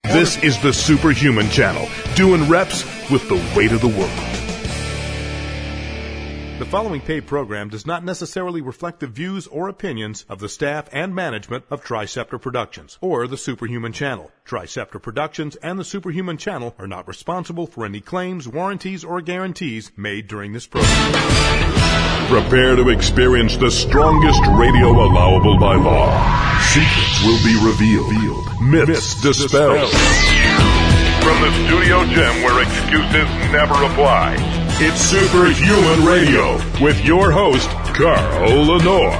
This is the Superhuman Channel, doing reps with the weight of the world. The following paid program does not necessarily reflect the views or opinions of the staff and management of Triceptor Productions or the Superhuman Channel. Triceptor Productions and the Superhuman Channel are not responsible for any claims, warranties, or guarantees made during this program. Prepare to experience the strongest radio allowable by law. Secrets will be revealed. Myths dispelled. From the studio gym where excuses never apply. It's Superhuman Radio with your host, Carl Lenore.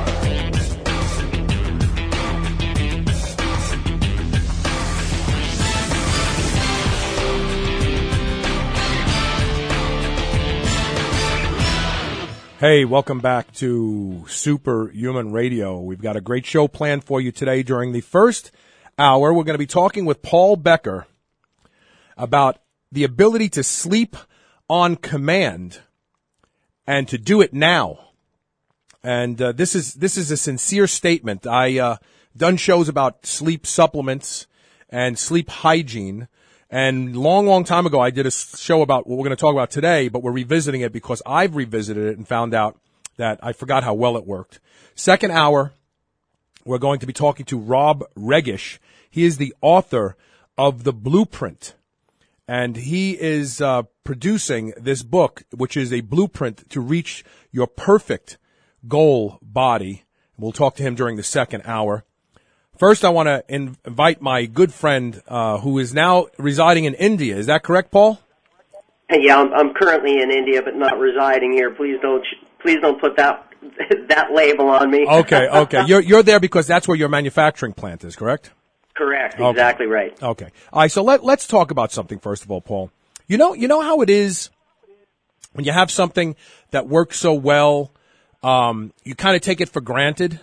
Hey, welcome back to Superhuman Radio. We've got a great show planned for you today. During the first hour, we're going to be talking with Paul Becker about the ability to sleep on command and to do it now. And this is a sincere statement. I done shows about sleep supplements and sleep hygiene, and long time ago I did a show about what we're going to talk about today, but we're revisiting it because I've revisited it and found out that I forgot how well it worked. Second hour, we're going to be talking to Rob Regish. He is the author of The Blueprint, and he is producing this book, which is a blueprint to reach your perfect goal body. We'll talk to him during the second hour. First, I want to invite my good friend who is now residing in India. Is that correct, Paul? Yeah, I'm currently in India, but not residing here. Please don't put that label on me. Okay. You're there because that's where your manufacturing plant is, correct? Correct. Exactly right. Okay. All right. So let's talk about something first of all, Paul. You know how it is when you have something that works so well, you kind of take it for granted.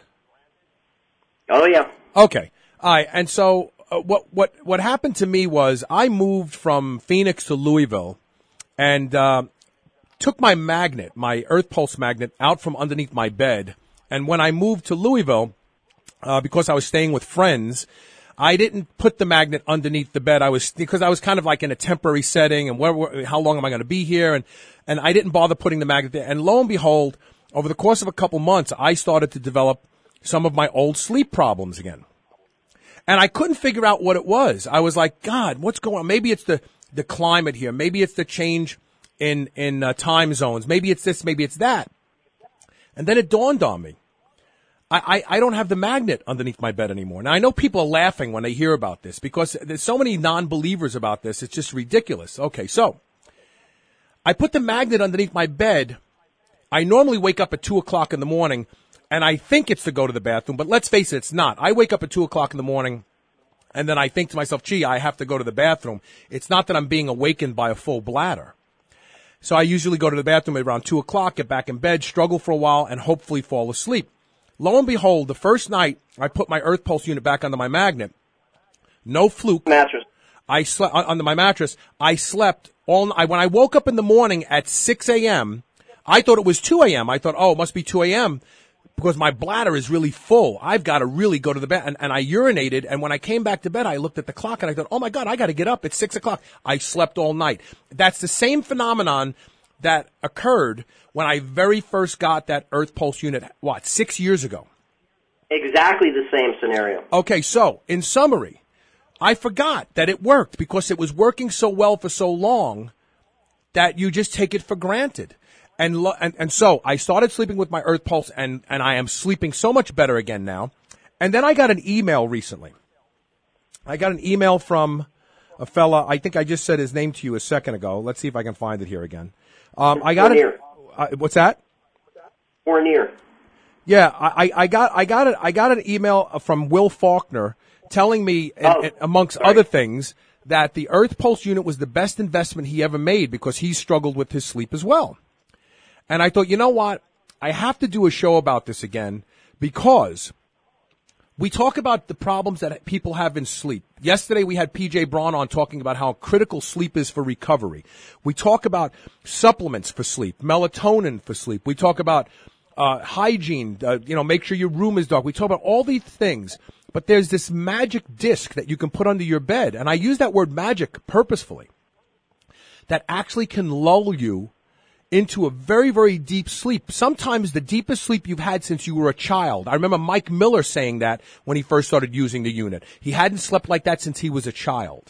Oh yeah. Okay. All right. And so what happened to me was I moved from Phoenix to Louisville and took my magnet, my Earth Pulse magnet, out from underneath my bed. And when I moved to Louisville, because I was staying with friends, I didn't put the magnet underneath the bed. Because I was kind of like in a temporary setting, and how long am I going to be here? And I didn't bother putting the magnet there. And lo and behold, over the course of a couple months, I started to develop some of my old sleep problems again. And I couldn't figure out what it was. I was like, God, what's going on? Maybe it's the climate here. Maybe it's the change in time zones. Maybe it's this, maybe it's that. And then it dawned on me. I don't have the magnet underneath my bed anymore. Now, I know people are laughing when they hear about this because there's so many non-believers about this. It's just ridiculous. Okay, so I put the magnet underneath my bed. I normally wake up at 2 o'clock in the morning, and I think it's to go to the bathroom, but let's face it, it's not. I wake up at 2 o'clock in the morning, and then I think to myself, gee, I have to go to the bathroom. It's not that I'm being awakened by a full bladder. So I usually go to the bathroom at around 2 o'clock, get back in bed, struggle for a while, and hopefully fall asleep. Lo and behold, the first night I put my Earth Pulse unit back under my magnet, no fluke. Mattress. I slept under my mattress. I slept all night. When I woke up in the morning at 6 a.m., I thought it was 2 a.m. I thought, oh, it must be 2 a.m. because my bladder is really full. I've got to really go to the bed. And I urinated, and when I came back to bed, I looked at the clock, and I thought, oh, my God, I got to get up. It's 6 o'clock. I slept all night. That's the same phenomenon that occurred when I very first got that Earth Pulse unit, 6 years ago? Exactly the same scenario. Okay, so, in summary, I forgot that it worked because it was working so well for so long that you just take it for granted. And so I started sleeping with my Earth Pulse, and I am sleeping so much better again now. And then I got an email recently. I got an email from a fella, I think I just said his name to you a second ago. Let's see if I can find it here again. I got it. What's that? Fournier. Yeah, I got an email from Will Faulkner telling me, amongst other things, that the Earth Pulse unit was the best investment he ever made because he struggled with his sleep as well. And I thought, you know what? I have to do a show about this again because we talk about the problems that people have in sleep. Yesterday we had PJ Braun on talking about how critical sleep is for recovery. We talk about supplements for sleep, melatonin for sleep. We talk about hygiene, make sure your room is dark. We talk about all these things. but there's this magic disc that you can put under your bed, and I use that word magic purposefully, that actually can lull you into a very, very deep sleep. Sometimes the deepest sleep you've had since you were a child. I remember Mike Miller saying that when he first started using the unit. He hadn't slept like that since he was a child.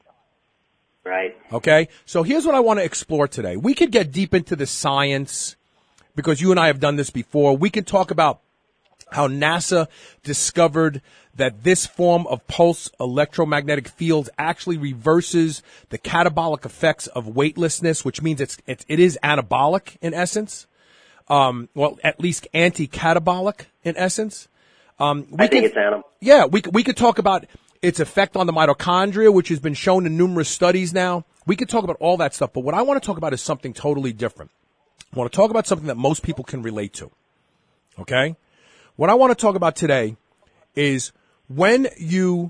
Right. Okay? So here's what I want to explore today. We could get deep into the science, because you and I have done this before. We could talk about how NASA discovered that this form of pulse electromagnetic fields actually reverses the catabolic effects of weightlessness, which means it is anabolic in essence. Well, at least anti-catabolic in essence. I think it's anabolic. Yeah, we could talk about its effect on the mitochondria, which has been shown in numerous studies now. We could talk about all that stuff, but what I want to talk about is something totally different. I want to talk about something that most people can relate to. Okay? What I want to talk about today is when you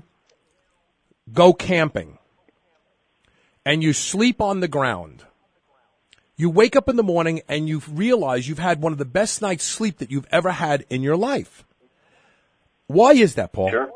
go camping and you sleep on the ground, you wake up in the morning and you realize you've had one of the best night's sleep that you've ever had in your life. Why is that, Paul? Sure.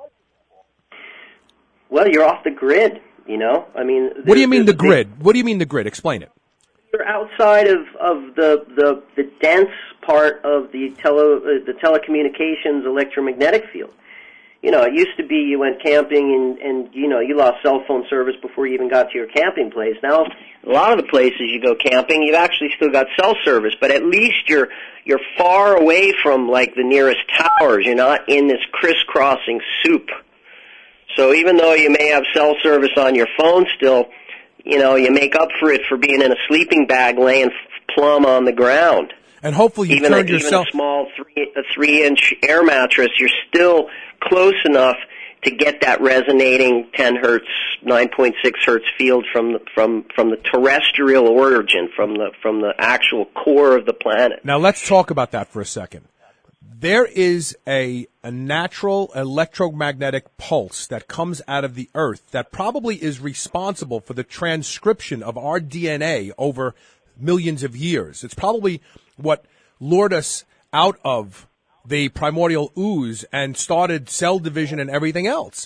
Well, you're off the grid, you know? I mean, what do you mean the grid? What do you mean the grid? Explain it. You're outside of the dense part of the telecommunications electromagnetic field. You know, it used to be you went camping and you know, you lost cell phone service before you even got to your camping place. Now, a lot of the places you go camping, you've actually still got cell service, but at least you're far away from, like, the nearest towers. You're not in this crisscrossing soup. So even though you may have cell service on your phone still, you know, you make up for it for being in a sleeping bag laying plumb on the ground. And hopefully you turned yourself... Even a small 3-inch air mattress, you're still close enough to get that resonating 10 hertz, 9.6 hertz field from the terrestrial origin, from the actual core of the planet. Now let's talk about that for a second. There is a natural electromagnetic pulse that comes out of the Earth that probably is responsible for the transcription of our DNA over millions of years. It's probably what lured us out of the primordial ooze and started cell division and everything else.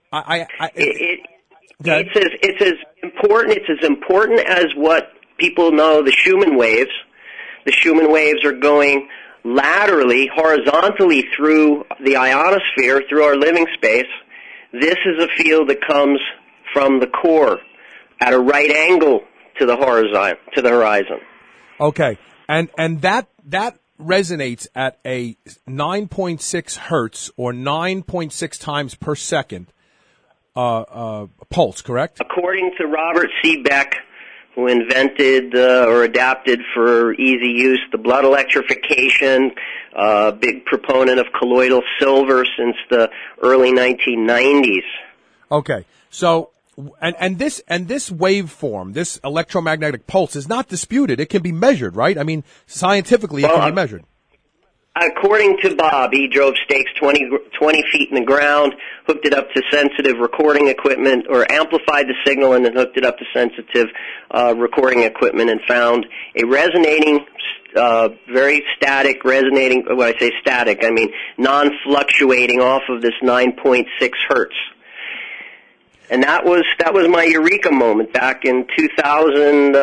It's as important as what people know the Schumann waves. The Schumann waves are going laterally, horizontally through the ionosphere, through our living space. This is a field that comes from the core at a right angle to the horizon. Okay, and that resonates at a 9.6 hertz or 9.6 times per second pulse, correct? According to Robert C. Beck, who invented or adapted for easy use the blood electrification, big proponent of colloidal silver since the early 1990s. Okay, so and this waveform, this electromagnetic pulse, is not disputed. It can be measured, right? I mean, scientifically, it can be measured. According to Bob, he drove stakes 20 feet in the ground, hooked it up to sensitive recording equipment, or amplified the signal and then hooked it up to sensitive recording equipment, and found a resonating, very static, resonating, when I say static, I mean non-fluctuating off of this 9.6 hertz. And that was my eureka moment back in 2000,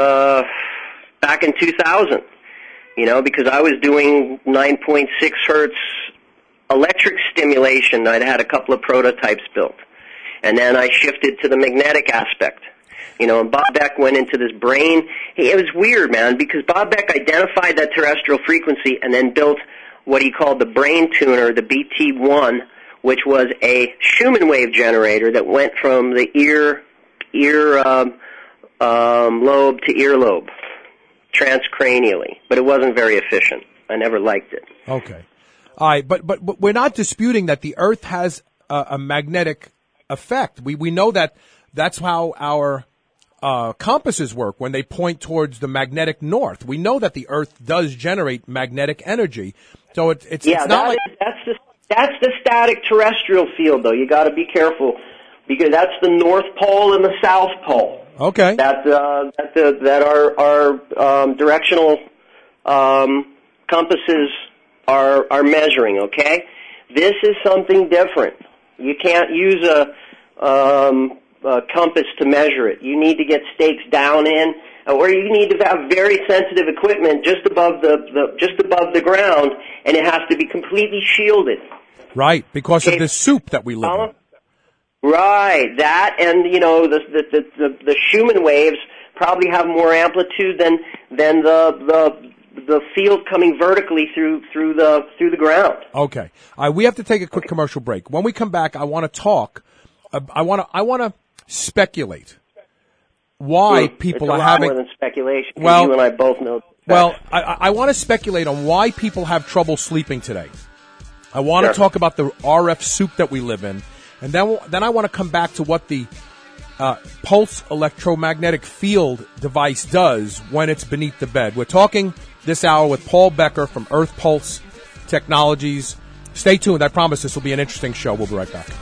you know, because I was doing 9.6 hertz electric stimulation. I'd had a couple of prototypes built. And then I shifted to the magnetic aspect. You know, and Bob Beck went into this brain. It was weird, man, because Bob Beck identified that terrestrial frequency and then built what he called the brain tuner, the BT1, which was a Schumann wave generator that went from the ear lobe to earlobe, transcranially, but it wasn't very efficient. I never liked it. Okay. All right, but we're not disputing that the Earth has a magnetic effect. We know that that's how our compasses work when they point towards the magnetic north. We know that the Earth does generate magnetic energy. So it's not like... That's the static terrestrial field, though. You got to be careful, because that's the North Pole and the South Pole. Okay. That our directional compasses are measuring. Okay. This is something different. You can't use a compass to measure it. You need to get stakes down in, or you need to have very sensitive equipment just above the ground, and it has to be completely shielded. Right, because of the soup that we live in. Right, that, and the Schumann waves probably have more amplitude than the field coming vertically through the ground. Okay, we have to take a quick commercial break. When we come back, I want to talk. I want to speculate why people are having more than speculation. Well, you and I both know. Well, I want to speculate on why people have trouble sleeping today. I want to talk about the RF soup that we live in, and then I want to come back to what the pulse electromagnetic field device does when it's beneath the bed. We're talking this hour with Paul Becker from Earth Pulse Technologies. Stay tuned. I promise this will be an interesting show. We'll be right back.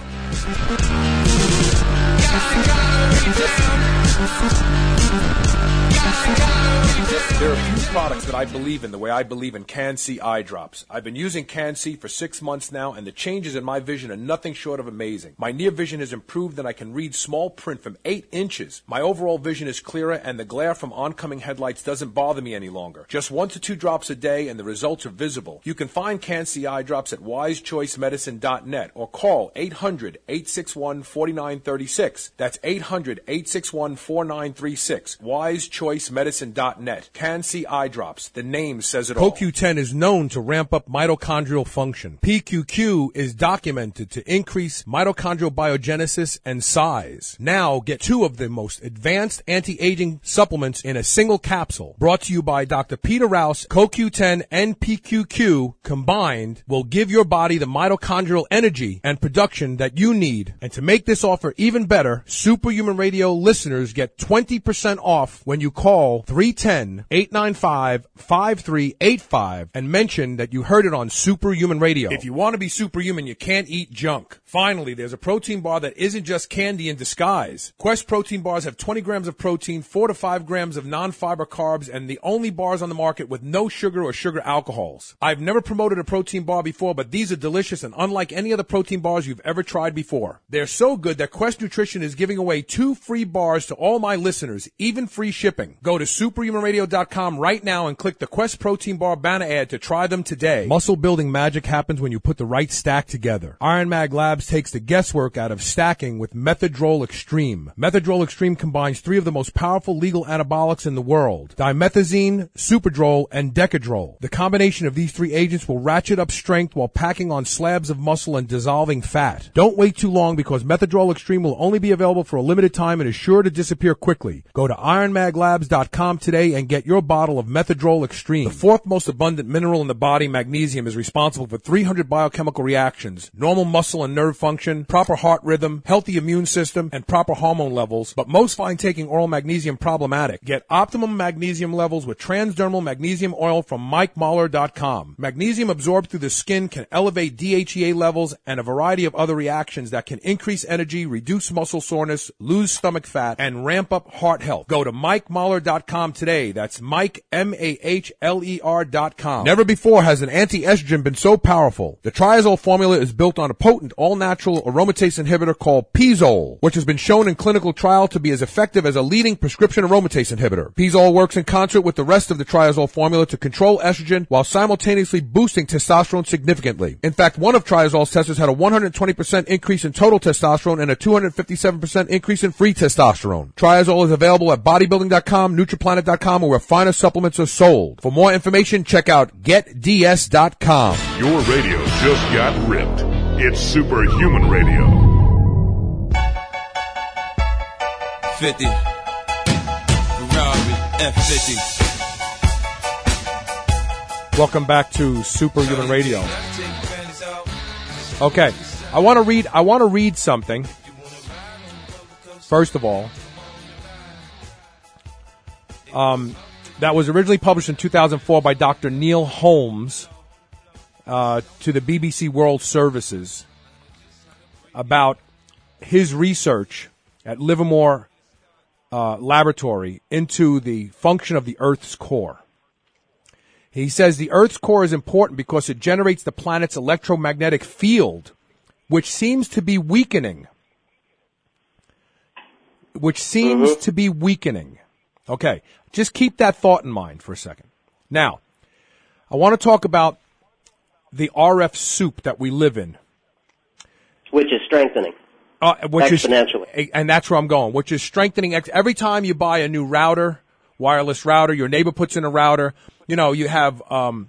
There are a few products that I believe in the way I believe in Can-C eye drops. I've been using Can-C for 6 months now, and the changes in my vision are nothing short of amazing. My near vision has improved, and I can read small print from 8 inches. My overall vision is clearer, and the glare from oncoming headlights doesn't bother me any longer. Just 1 to 2 drops a day, and the results are visible. You can find Can-C eye drops at wisechoicemedicine.net or call 800-861-4936. That's 800-861-4936. wisechoicemedicine.net. Can-C eye drops. The name says it all. CoQ10 is known to ramp up mitochondrial function. PQQ is documented to increase mitochondrial biogenesis and size. Now get 2 of the most advanced anti-aging supplements in a single capsule. Brought to you by Dr. Peter Rouse. CoQ10 and PQQ combined will give your body the mitochondrial energy and production that you need. And to make this offer even better, Superhuman Radio listeners get 20% off when you call 310-895-5385 and mention that you heard it on Superhuman Radio. If you want to be superhuman, you can't eat junk. Finally, there's a protein bar that isn't just candy in disguise. Quest protein bars have 20 grams of protein, 4 to 5 grams of non-fiber carbs, and the only bars on the market with no sugar or sugar alcohols. I've never promoted a protein bar before, but these are delicious and unlike any other protein bars you've ever tried before. They're so good that Quest Nutrition is giving away 2 free bars to all my listeners, even free shipping. Go to superhumanradio.com right now and click the Quest Protein Bar banner ad to try them today. Muscle building magic happens when you put the right stack together. Iron Mag Labs takes the guesswork out of stacking with Methadrol Extreme. Methadrol Extreme combines 3 of the most powerful legal anabolics in the world: dimethazine, Superdrol, and Decadrol. The combination of these 3 agents will ratchet up strength while packing on slabs of muscle and dissolving fat. Don't wait too long because Methadrol Extreme will only be available for a limited time and is sure to disappear quickly. Go to ironmaglabs.com today and get your bottle of Methadrol Extreme. The 4th most abundant mineral in the body, magnesium, is responsible for 300 biochemical reactions: normal muscle and nerve function, proper heart rhythm, healthy immune system, and proper hormone levels. But most find taking oral magnesium problematic. Get optimum magnesium levels with transdermal magnesium oil from MikeMahler.com. Magnesium absorbed through the skin can elevate DHEA levels and a variety of other reactions that can increase energy, reduce muscle soreness, lose stomach fat, and ramp up heart health. Go to MikeMahler.com today. That's Mike, MAHLER.com. Never before has an anti-estrogen been so powerful. The Triazole formula is built on a potent all-natural aromatase inhibitor called Pizole, which has been shown in clinical trial to be as effective as a leading prescription aromatase inhibitor. Pizole works in concert with the rest of the Triazole formula to control estrogen while simultaneously boosting testosterone significantly. In fact, one of Triazole's testers had a 120% increase in total testosterone and a 257% increase in free testosterone. Triazole is available at bodybuilding.com, NutriPlanet.com, or where finer supplements are sold. For more information, check out GetDS.com. Your radio just got ripped. It's Superhuman Radio. 50. Ferrari F50. Welcome back to Superhuman Radio. Okay, I want to read something. First of all, that was originally published in 2004 by Dr. Neil Holmes to the BBC World Services about his research at Livermore Laboratory into the function of the Earth's core. He says the Earth's core is important because it generates the planet's electromagnetic field, which seems to be weakening. Okay, just keep that thought in mind for a second. Now, I want to talk about the RF soup that we live in. Which is strengthening. Exponentially. And that's where I'm going, which is strengthening. Every time you buy a new router, wireless router, your neighbor puts in a router, you know, you have 1.4,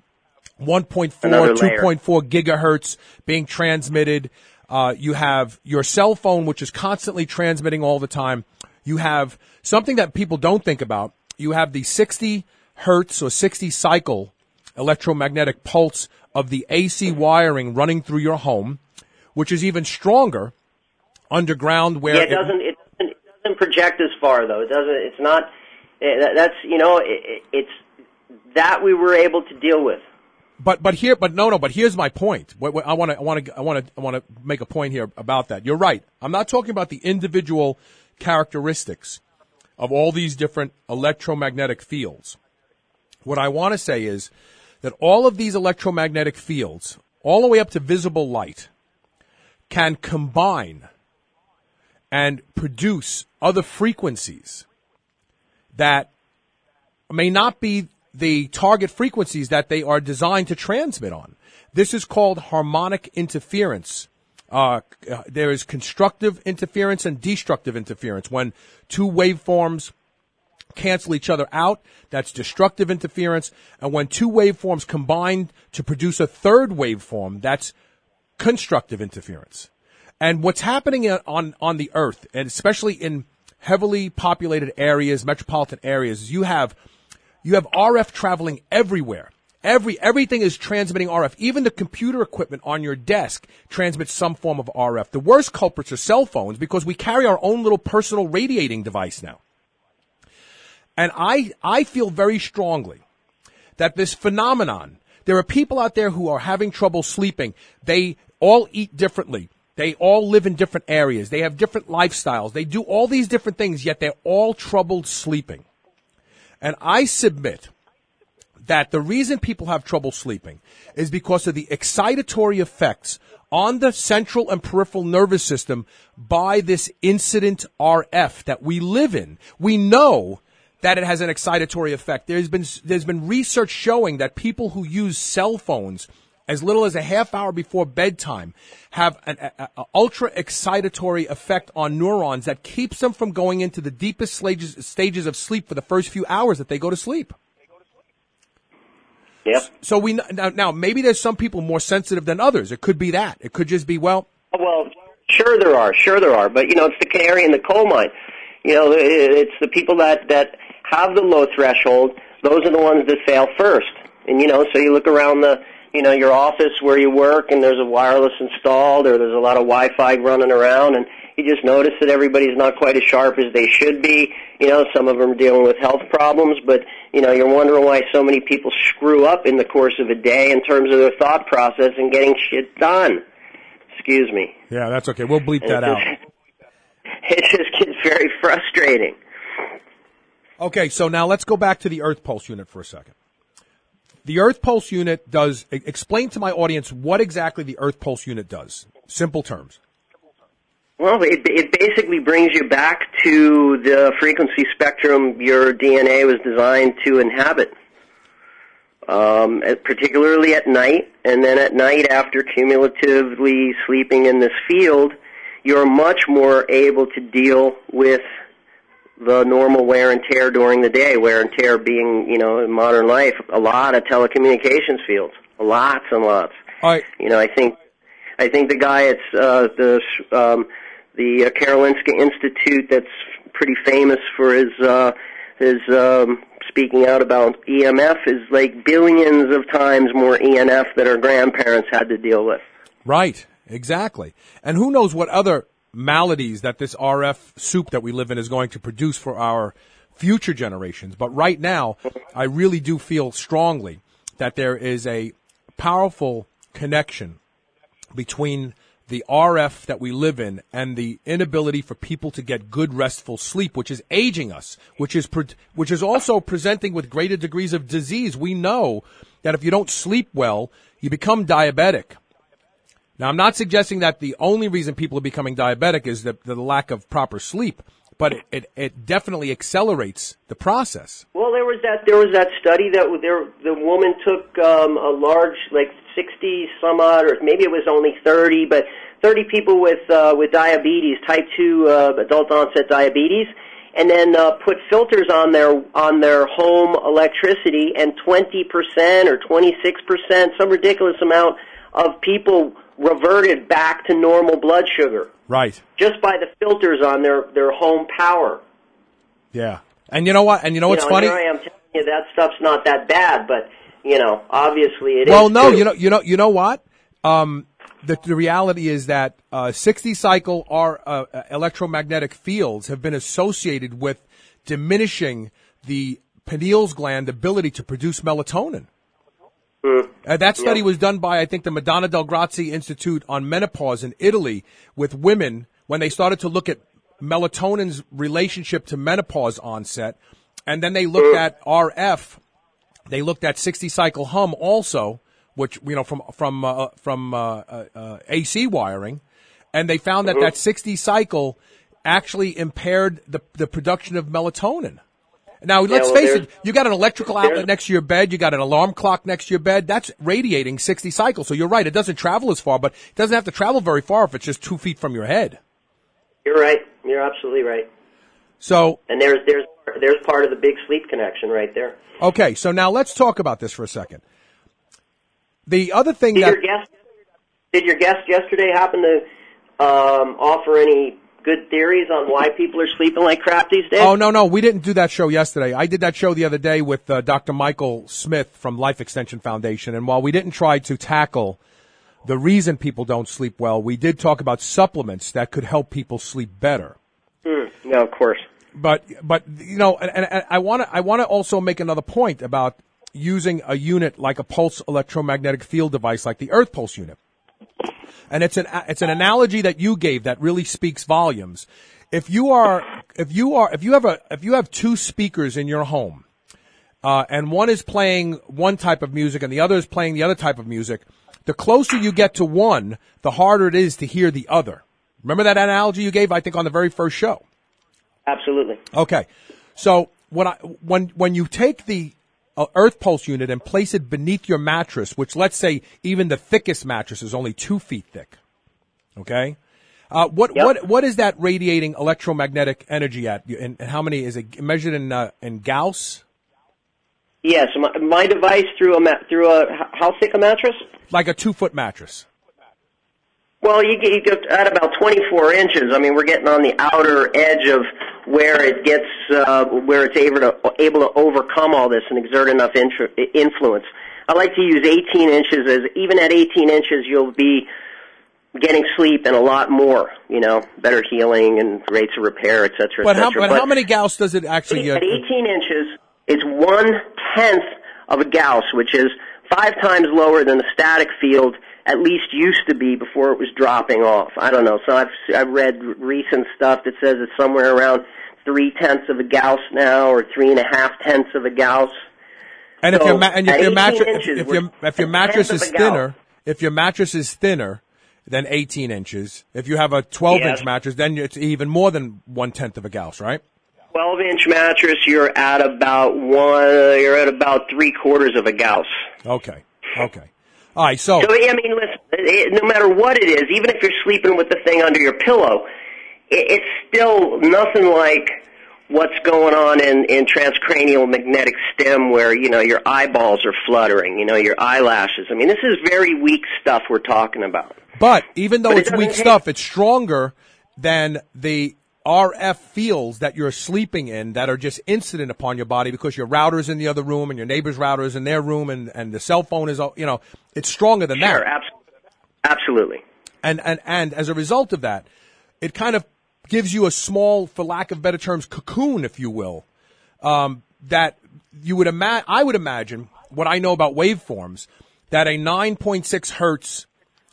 2.4 gigahertz being transmitted. You have your cell phone, which is constantly transmitting all the time. You have something that people don't think about. You have the 60 hertz or 60 cycle electromagnetic pulse of the AC wiring running through your home, which is even stronger underground where it doesn't project as far though. It's not that's it's that we were able to deal with. But here's my point. I want to make a point here about that. You're right. I'm not talking about the individual characteristics of all these different electromagnetic fields. What I want to say is that all of these electromagnetic fields, all the way up to visible light, can combine and produce other frequencies that may not be the target frequencies that they are designed to transmit on. This is called harmonic interference. There is constructive interference and destructive interference. When two waveforms cancel each other out, that's destructive interference. And when two waveforms combine to produce a third waveform, that's constructive interference. And what's happening on the Earth, and especially in heavily populated areas, metropolitan areas, is you have RF traveling everywhere. Everything is transmitting RF. Even the computer equipment on your desk transmits some form of RF. The worst culprits are cell phones because we carry our own little personal radiating device now. And I feel very strongly that this phenomenon, there are people out there who are having trouble sleeping. They all eat differently. They all live in different areas. They have different lifestyles. They do all these different things, yet they're all troubled sleeping. And I submit that the reason people have trouble sleeping is because of the excitatory effects on the central and peripheral nervous system by this incident RF that we live in. We know that it has an excitatory effect. There's been research showing that people who use cell phones as little as a half hour before bedtime have an ultra excitatory effect on neurons that keeps them from going into the deepest stages of sleep for the first few hours that they go to sleep. Yep. So now maybe there's some people more sensitive than others. It could be that. It could just be, well, sure there are. But it's the canary in the coal mine. It's the people that have the low threshold. Those are the ones that fail first. And so you look around your office where you work and there's a wireless installed or there's a lot of Wi-Fi running around and you just notice that everybody's not quite as sharp as they should be. Some of them are dealing with health problems, but, you're wondering why so many people screw up in the course of a day in terms of their thought process and getting shit done. Excuse me. Yeah, that's okay. We'll bleep that out. It just gets very frustrating. Okay, so now let's go back to the Earth Pulse unit for a second. The Earth Pulse unit does, explain to my audience what exactly the Earth Pulse unit does. Simple terms. Well, it basically brings you back to the frequency spectrum your DNA was designed to inhabit, particularly at night. And then at night, after cumulatively sleeping in this field, you're much more able to deal with the normal wear and tear during the day, wear and tear being, in modern life, a lot of telecommunications fields, lots and lots. All right. I think the guy at the Karolinska Institute that's pretty famous for his speaking out about EMF is like billions of times more EMF that our grandparents had to deal with. Right, exactly. And who knows what other maladies that this RF soup that we live in is going to produce for our future generations. But right now, I really do feel strongly that there is a powerful connection between the RF that we live in and the inability for people to get good restful sleep, which is aging us, which is also presenting with greater degrees of disease. We know that if you don't sleep well, you become diabetic. Now, I'm not suggesting that the only reason people are becoming diabetic is the lack of proper sleep, but it definitely accelerates the process. Well, there was that study that the woman took a large, like 60 some odd, or maybe it was only 30, but 30 people with diabetes, type 2 adult onset diabetes, and then put filters on their home electricity, and 20% or 26%, some ridiculous amount of people reverted back to normal blood sugar. Right. Just by the filters on their home power. Yeah. And you know what? And you know what's funny? Here I am telling you that stuff's not that bad, but obviously it is. Well, no, too. you know what? The reality is that 60 cycle electromagnetic fields have been associated with diminishing the pineal gland's ability to produce melatonin. That study was done by, I think, the Madonna Del Grazie Institute on Menopause in Italy with women when they started to look at melatonin's relationship to menopause onset. And then they looked at RF. They looked at 60 cycle hum also, which, from AC wiring. And they found that 60 cycle actually impaired the production of melatonin. Now, let's face it, you got an electrical outlet next to your bed, you got an alarm clock next to your bed, that's radiating 60 cycles. So you're right, it doesn't travel as far, but it doesn't have to travel very far if it's just 2 feet from your head. You're right. You're absolutely right. So, and there's part of the big sleep connection right there. Okay, so now let's talk about this for a second. The other thing did your guest yesterday happen to offer any good theories on why people are sleeping like crap these days? Oh, no, we didn't do that show yesterday. I did that show the other day with Dr. Michael Smith from Life Extension Foundation, and while we didn't try to tackle the reason people don't sleep well, we did talk about supplements that could help people sleep better. No, of course. But and I want to also make another point about using a unit like a pulse electromagnetic field device like the Earth Pulse unit. And it's an analogy that you gave that really speaks volumes. If you have two speakers in your home, and one is playing one type of music and the other is playing the other type of music, the closer you get to one, the harder it is to hear the other. Remember that analogy you gave, I think, on the very first show? Absolutely. Okay. So when you take the Earth Pulse unit and place it beneath your mattress, which let's say even the thickest mattress is only 2 feet thick. Okay? What is that radiating electromagnetic energy at? And how many is it measured in Gauss? Yes, my device through a how thick a mattress? Like a 2-foot mattress. Well, you get at about 24 inches. I mean, we're getting on the outer edge of where it gets, where it's able to overcome all this and exert enough influence. I like to use 18 inches, as even at 18 inches, you'll be getting sleep and a lot more. Better healing and rates of repair, et cetera, but et cetera. How many Gauss does it actually? At 18 inches, it's 1/10 of a Gauss, which is 5 times lower than the static field at least used to be before it was dropping off. I don't know. So I've read recent stuff that says it's somewhere around 0.3 of a Gauss now, or 3.5 of a Gauss. And so if your mattress is thinner than 18 inches, if you have a 12-inch mattress, then it's even more than 1/10 of a Gauss, right? 12-inch mattress, you're at about 3/4 of a Gauss. Okay. All right, so I mean, listen, no matter what it is, even if you're sleeping with the thing under your pillow, it's still nothing like what's going on in transcranial magnetic stim, where your eyeballs are fluttering, your eyelashes. I mean, this is very weak stuff we're talking about. But even though it's weak stuff, it's stronger than the RF fields that you're sleeping in that are just incident upon your body because your router is in the other room and your neighbor's router is in their room and the cell phone is, it's stronger than that. Sure, absolutely. And as a result of that, it kind of gives you a small, for lack of better terms, cocoon, if you will, that you would I would imagine, what I know about waveforms, that a 9.6 hertz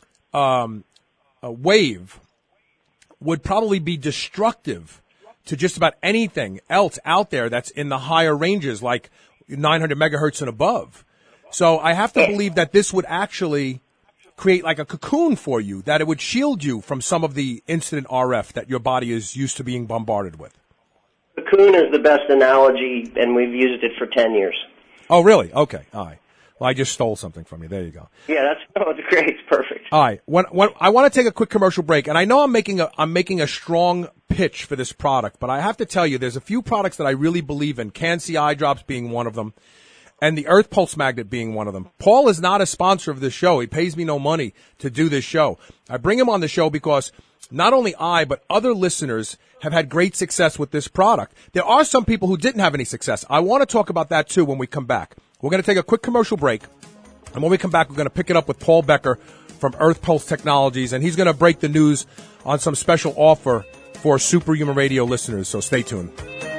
a wave would probably be destructive to just about anything else out there that's in the higher ranges, like 900 megahertz and above. So I have to believe that this would actually create like a cocoon for you, that it would shield you from some of the incident RF that your body is used to being bombarded with. Cocoon is the best analogy, and we've used it for 10 years. Oh, really? Okay. All right. Well, I just stole something from you. There you go. Yeah, it's great. It's perfect. All right. When I want to take a quick commercial break, and I know I'm making a strong pitch for this product, but I have to tell you, there's a few products that I really believe in. Can-C eye drops being one of them, and the Earth Pulse Magnet being one of them. Paul is not a sponsor of this show. He pays me no money to do this show. I bring him on the show because not only I, but other listeners have had great success with this product. There are some people who didn't have any success. I want to talk about that too when we come back. We're going to take a quick commercial break, and when we come back, we're going to pick it up with Paul Becker from Earth Pulse Technologies, and he's going to break the news on some special offer for Superhuman Radio listeners, so stay tuned.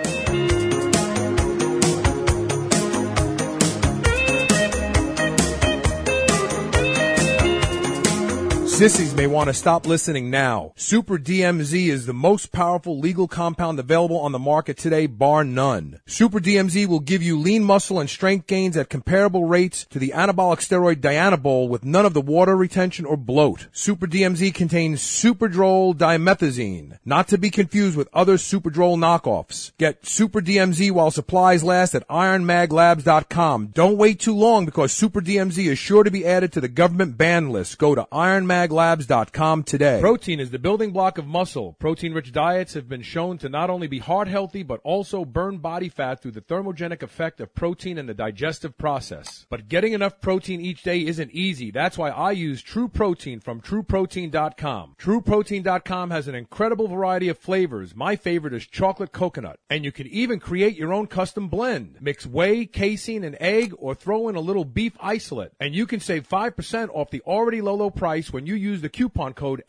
Sissies may want to stop listening now. Super DMZ is the most powerful legal compound available on the market today, bar none. Super DMZ will give you lean muscle and strength gains at comparable rates to the anabolic steroid Dianabol with none of the water retention or bloat. Super DMZ contains Superdrol dimethazine, not to be confused with other Superdrol knockoffs. Get Super DMZ while supplies last at IronMagLabs.com. Don't wait too long because Super DMZ is sure to be added to the government ban list. Go to IronMagLabs.com today. Protein is the building block of muscle. Protein-rich diets have been shown to not only be heart healthy, but also burn body fat through the thermogenic effect of protein in the digestive process. But getting enough protein each day isn't easy. That's why I use True Protein from TrueProtein.com. TrueProtein.com has an incredible variety of flavors. My favorite is chocolate coconut. And you can even create your own custom blend. Mix whey, casein, and egg, or throw in a little beef isolate. And you can save 5% off the already low price when you use the coupon code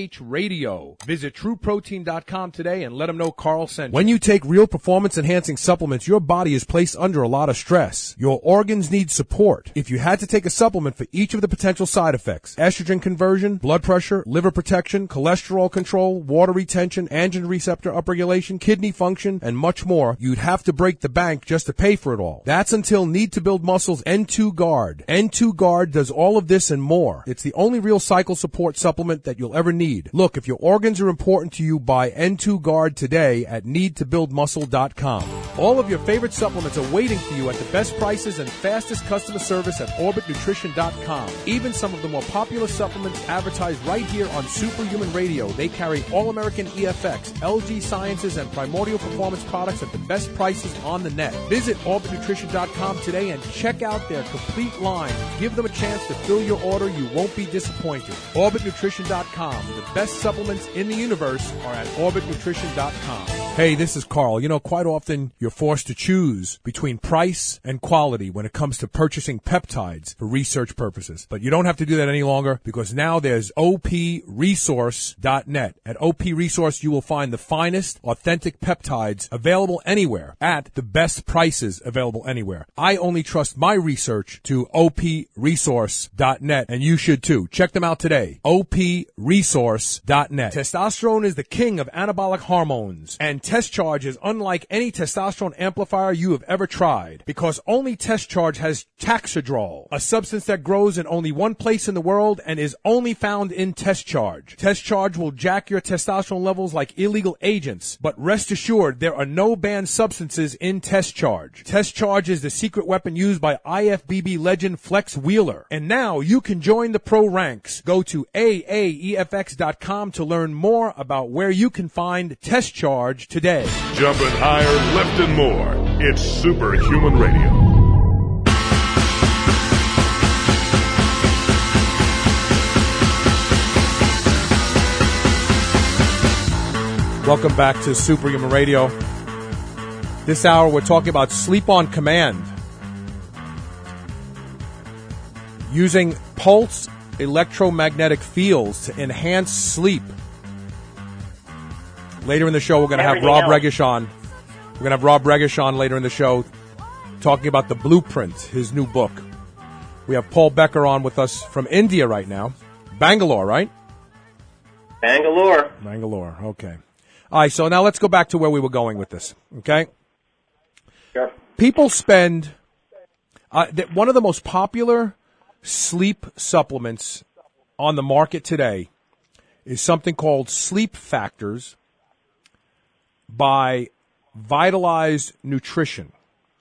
SHRadio. Visit TrueProtein.com today and let them know Carl sent you. When you take real performance-enhancing supplements, your body is placed under a lot of stress. Your organs need support. If you had to take a supplement for each of the potential side effects, estrogen conversion, blood pressure, liver protection, cholesterol control, water retention, androgen receptor upregulation, kidney function, and much more, you'd have to break the bank just to pay for it all. That's until Need to Build Muscle's N2 Guard. N2 Guard does all of this and more. It's the only real cycle support supplement that you'll ever need. Look, if your organs are important to you, buy N2 Guard today at needtobuildmuscle.com. All of your favorite supplements are waiting for you at the best prices and fastest customer service at orbitnutrition.com. Even some of the more popular supplements advertised right here on Superhuman Radio. They carry All-American EFX, LG Sciences, and Primordial Performance products at the best prices on the net. Visit orbitnutrition.com today and check out their complete line. Give them a chance to fill your order. You won't be disappointed. OrbitNutrition.com. The best supplements in the universe are at OrbitNutrition.com. Hey, this is Carl. You know, quite often you're forced to choose between price and quality when it comes to purchasing peptides for research purposes. But you don't have to do that any longer because now there's OPResource.net. At OP Resource, you will find the finest, authentic peptides available anywhere at the best prices available anywhere. I only trust my research to OPResource.net, and you should too. Check them out today. OPResource.net. Testosterone is the king of anabolic hormones, and Test Charge is unlike any testosterone amplifier you have ever tried because only Test Charge has Taxidrol, a substance that grows in only one place in the world and is only found in Test Charge. Test Charge will jack your testosterone levels like illegal agents, but rest assured there are no banned substances in Test Charge. Test Charge is the secret weapon used by IFBB legend Flex Wheeler, and now you can join the pro ranks. Go to AAEFX.com to learn more about where you can find Test Charge today. Jumping higher, lifting more. It's Superhuman Radio. Welcome back to Superhuman Radio. This hour we're talking about sleep on command. Using pulse electromagnetic fields to enhance sleep. Later in the show, we're going to have Rob Regish on. We're going to have Rob Regish on later in the show talking about The Blueprint, his new book. We have Paul Becker on with us from India right now. Bangalore, right? Bangalore, okay. All right, so now let's go back to where we were going with this, okay? Sure. People spend one of the most popular sleep supplements on the market today is something called Sleep Factors by Vitalized Nutrition.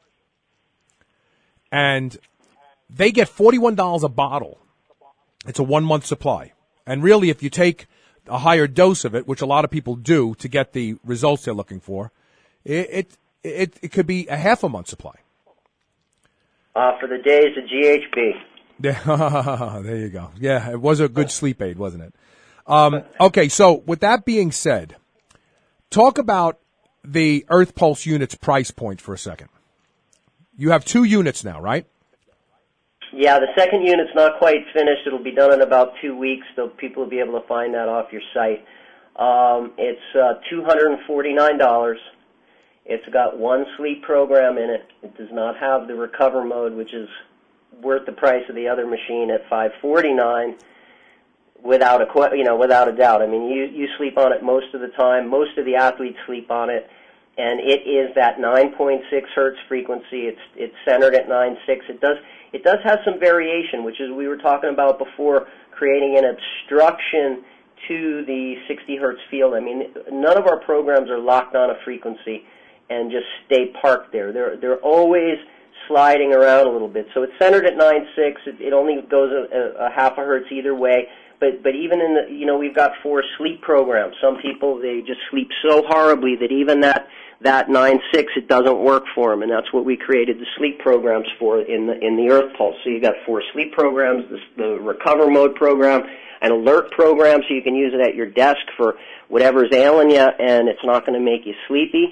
And they get $41 a bottle. It's a 1-month supply. And really, if you take a higher dose of it, which a lot of people do to get the results they're looking for, it could be a half a month supply. For the days of GHB. There you go. Yeah, it was a good sleep aid, wasn't it? Okay, so with that being said, talk about the Earth Pulse unit's price point for a second. You have 2 units now, right? Yeah, the second unit's not quite finished. It'll be done in about 2 weeks, so people will be able to find that off your site. It's $249. It's got 1 sleep program in it. It does not have the recover mode, which is worth the price of the other machine at $549, without a doubt. I mean, you sleep on it most of the time. Most of the athletes sleep on it, and it is that 9.6 hertz frequency. It's centered at 9.6. It does have some variation, which is we were talking about before, creating an obstruction to the 60 hertz field. I mean, none of our programs are locked on a frequency and just stay parked there. They're always sliding around a little bit. So it's centered at 9.6. It only goes a half a hertz either way. But even in the, we've got 4 sleep programs. Some people, they just sleep so horribly that even that 9.6, it doesn't work for them, and that's what we created the sleep programs for in the Earth Pulse. So you got 4 sleep programs, the recover mode program, an alert program, so you can use it at your desk for whatever's ailing you, and it's not going to make you sleepy.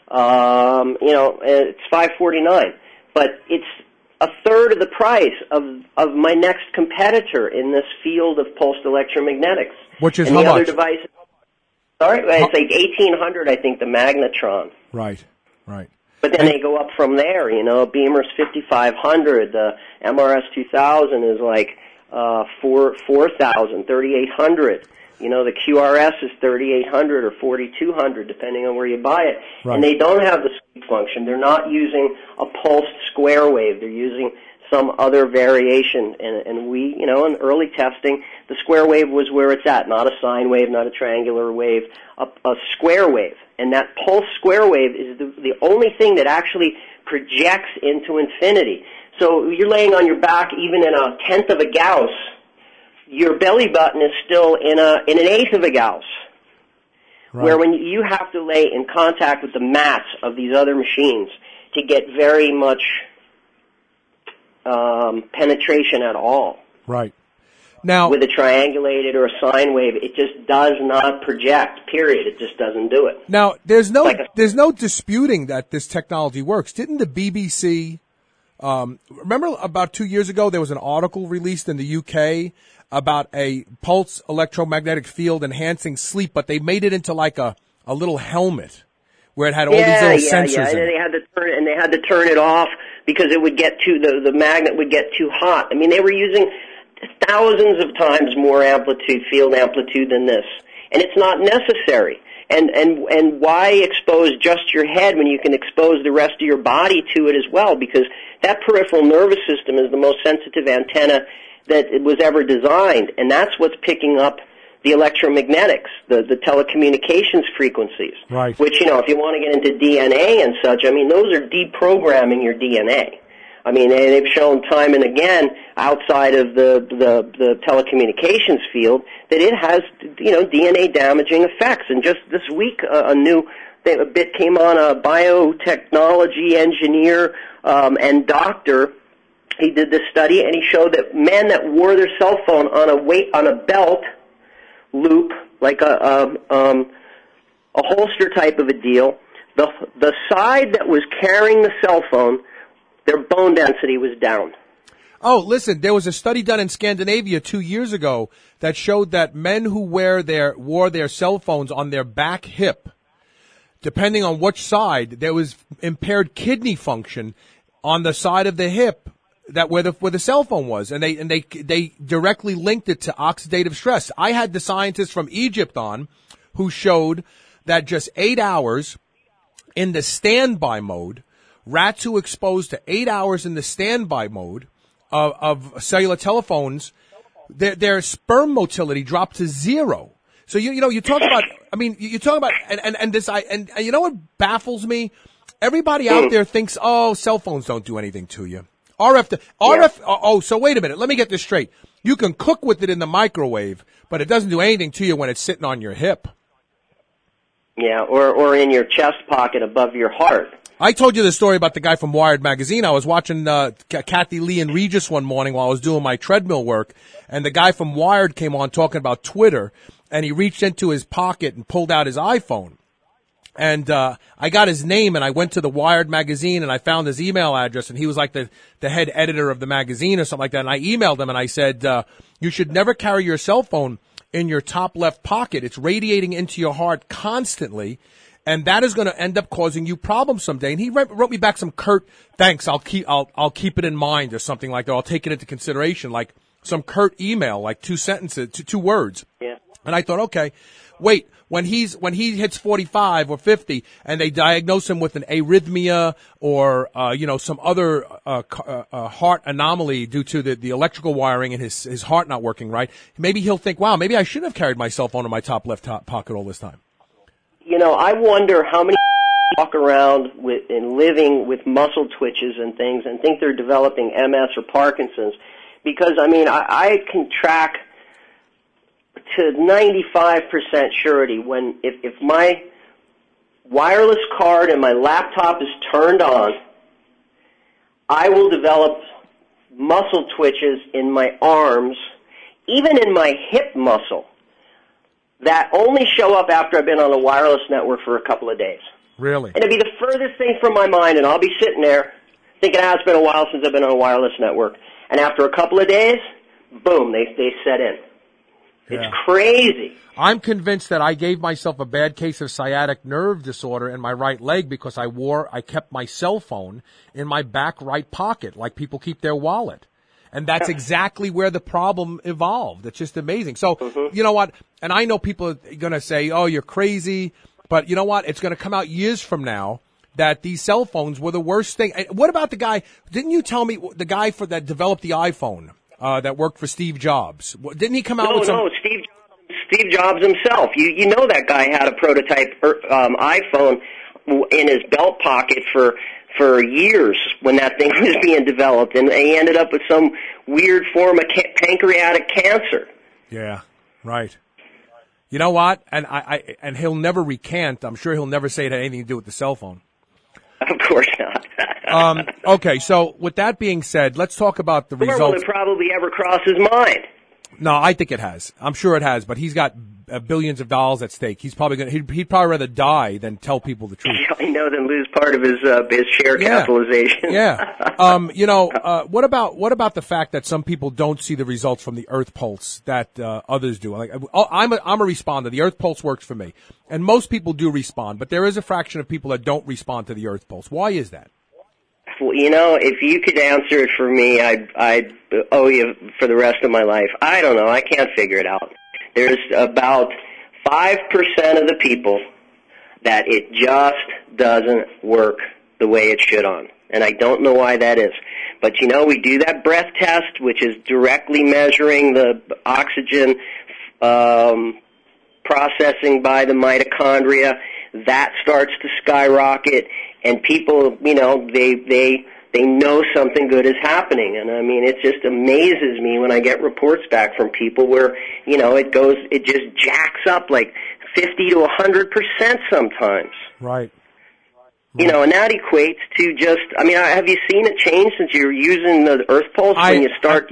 It's $549, but it's a third of the price of my next competitor in this field of pulsed electromagnetics. Which is and how the much? other devices. Sorry, it's like $1,800, I think, the Magnetron. Right. But then they go up from there. Beamer's $5,500. The MRS 2000 is like $4,000, $3,800. The QRS is $3,800 or $4,200, depending on where you buy it. Right. And they don't have the sleep function. They're not using a pulsed square wave. They're using some other variation. And we, in early testing, the square wave was where it's at, not a sine wave, not a triangular wave, a square wave. And that pulse square wave is the only thing that actually projects into infinity. So you're laying on your back even in a tenth of a Gauss, your belly button is still in an eighth of a Gauss. Right. Where when you have to lay in contact with the mats of these other machines to get very much penetration at all. Right. Now, with a triangulated or a sine wave, it just does not project, period. It just doesn't do it. Now, there's no disputing that this technology works. Didn't the BBC, remember about 2 years ago, there was an article released in the UK about a pulse electromagnetic field enhancing sleep, but they made it into like a little helmet where it had all these little sensors in it. And they had to turn it off because it would get the magnet would get too hot. I mean, they were using thousands of times more field amplitude than this. And it's not necessary. And why expose just your head when you can expose the rest of your body to it as well? Because that peripheral nervous system is the most sensitive antenna that was ever designed, and that's what's picking up the electromagnetics, the telecommunications frequencies. Right. Which, if you want to get into DNA and such, I mean, those are deprogramming your DNA. I mean, they've shown time and again outside of the telecommunications field that it has, DNA damaging effects. And just this week, a bit came on. A biotechnology engineer and doctor. He did this study, and he showed that men that wore their cell phone on a belt loop, like a holster type of a deal, the side that was carrying the cell phone, their bone density was down. Oh, listen, there was a study done in Scandinavia 2 years ago that showed that men who wore their cell phones on their back hip, depending on which side, there was impaired kidney function on the side of the hip that where the cell phone was, and they directly linked it to oxidative stress. I had the scientists from Egypt on who showed that just 8 hours in the standby mode, rats who exposed to 8 hours in the standby mode of cellular telephones their sperm motility dropped to 0. So you talk about, you talk about, and this, and you know what baffles me? Everybody out there thinks, oh, cell phones don't do anything to you. So wait a minute, let me get this straight. You can cook with it in the microwave, but it doesn't do anything to you when it's sitting on your hip. Yeah, or in your chest pocket above your heart. I told you the story about the guy from Wired magazine. I was watching Kathy Lee and Regis one morning while I was doing my treadmill work, and the guy from Wired came on talking about Twitter, and he reached into his pocket and pulled out his iPhone. And I got his name, and I went to the Wired magazine, and I found his email address, and he was like the head editor of the magazine or something like that. And I emailed him, and I said, you should never carry your cell phone in your top left pocket. It's radiating into your heart constantly, and that is going to end up causing you problems someday. And he wrote me back some curt, thanks, I'll keep it in mind or something like that. I'll take it into consideration, like some curt email, like 2 sentences, 2 words. Yeah. And I thought, okay, wait, when he hits 45 or 50 and they diagnose him with an arrhythmia or, some other, heart anomaly due to the electrical wiring in his heart not working right, maybe he'll think, wow, maybe I shouldn't have carried my cell phone in my top left pocket all this time. I wonder how many walk around living with muscle twitches and things and think they're developing MS or Parkinson's, because, I can track to 95% surety if my wireless card and my laptop is turned on, I will develop muscle twitches in my arms, even in my hip muscle, that only show up after I've been on a wireless network for a couple of days. Really? And it'll be the furthest thing from my mind, and I'll be sitting there thinking, it's been a while since I've been on a wireless network. And after a couple of days, boom, they set in. Yeah. It's crazy. I'm convinced that I gave myself a bad case of sciatic nerve disorder in my right leg because I kept my cell phone in my back right pocket, like people keep their wallet. And that's exactly where the problem evolved. It's just amazing. So, You know what? And I know people are going to say, oh, you're crazy. But you know what? It's going to come out years from now that these cell phones were the worst thing. What about the guy? Didn't you tell me the guy that developed the iPhone that worked for Steve Jobs? Didn't he come out with some... No, Steve Jobs himself. You know that guy had a prototype iPhone in his belt pocket for years when that thing was being developed, and he ended up with some weird form of pancreatic cancer. Yeah, right. You know what? And he'll never recant. I'm sure he'll never say it had anything to do with the cell phone. Of course not. Okay, so with that being said, let's talk about the results. Will it probably ever cross his mind? No, I think it has. I'm sure it has, but he's got billions of dollars at stake. He's probably he'd probably rather die than tell people the truth. I know, than lose part of his share capitalization. Yeah. What about the fact that some people don't see the results from the Earth Pulse that others do? Like, I'm a responder. The Earth Pulse works for me, and most people do respond, but there is a fraction of people that don't respond to the Earth Pulse. Why is that? Well, if you could answer it for me, I'd owe you for the rest of my life. I don't know. I can't figure it out. There's about 5% of the people that it just doesn't work the way it should on. And I don't know why that is. But, we do that breath test, which is directly measuring the oxygen processing by the mitochondria. That starts to skyrocket, and people, they know something good is happening. And it just amazes me when I get reports back from people where, it just jacks up like 50 to 100% sometimes. Right. And that equates to just, have you seen it change since you're using the Earth Pulse when you start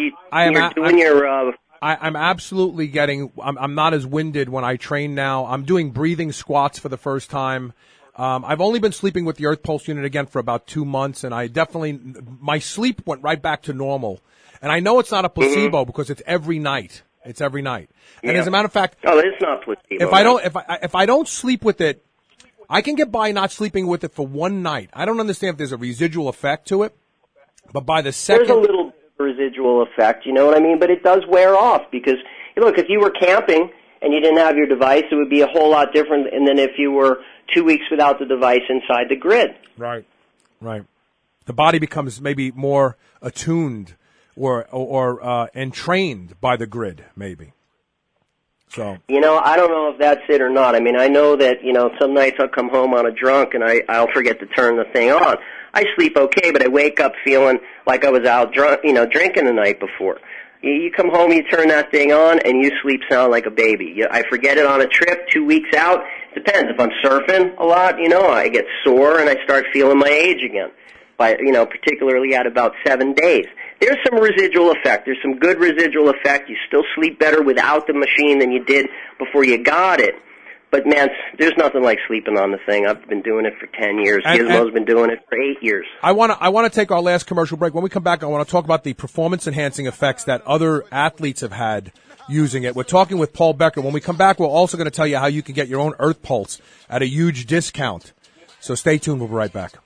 I'm absolutely I'm not as winded when I train now. I'm doing breathing squats for the first time. I've only been sleeping with the Earth Pulse unit again for about 2 months, and my sleep went right back to normal. And I know it's not a placebo because it's every night. It's every night. And as a matter of fact, it's not placebo. If I don't sleep with it, I can get by not sleeping with it for one night. I don't understand if there's a residual effect to it, but by the second... There's a little residual effect, you know what I mean? But it does wear off because, look, if you were camping and you didn't have your device, it would be a whole lot different than if you were 2 weeks without the device inside the grid. Right. The body becomes maybe more attuned or entrained by the grid, maybe. So I don't know if that's it or not. I mean, I know that some nights I'll come home on a drunk and I'll forget to turn the thing on. I sleep okay, but I wake up feeling like I was out drunk, drinking the night before. You come home, you turn that thing on, and you sleep sound like a baby. I forget it on a trip 2 weeks out. Depends. If I'm surfing a lot, I get sore and I start feeling my age again. Particularly at about 7 days. There's some residual effect. There's some good residual effect. You still sleep better without the machine than you did before you got it. But, man, there's nothing like sleeping on the thing. I've been doing it for 10 years. Gizmo's been doing it for 8 years. I want to take our last commercial break. When we come back, I want to talk about the performance-enhancing effects that other athletes have had using it. We're talking with Paul Becker. When we come back, we're also going to tell you how you can get your own Earth Pulse at a huge discount. So stay tuned. We'll be right back.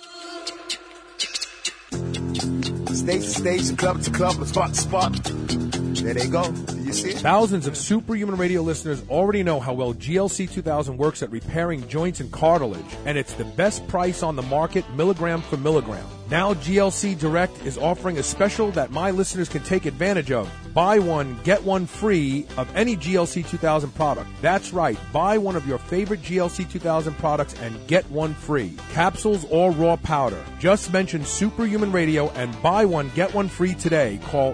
Stage to stage, club to club, spot to spot. There they go. Do you see it? Thousands of Superhuman Radio listeners already know how well GLC 2000 works at repairing joints and cartilage, and it's the best price on the market, milligram for milligram. Now GLC Direct is offering a special that my listeners can take advantage of. Buy one, get one free of any GLC 2000 product. That's right. Buy one of your favorite GLC 2000 products and get one free. Capsules or raw powder. Just mention Superhuman Radio and buy one, get one free today. Call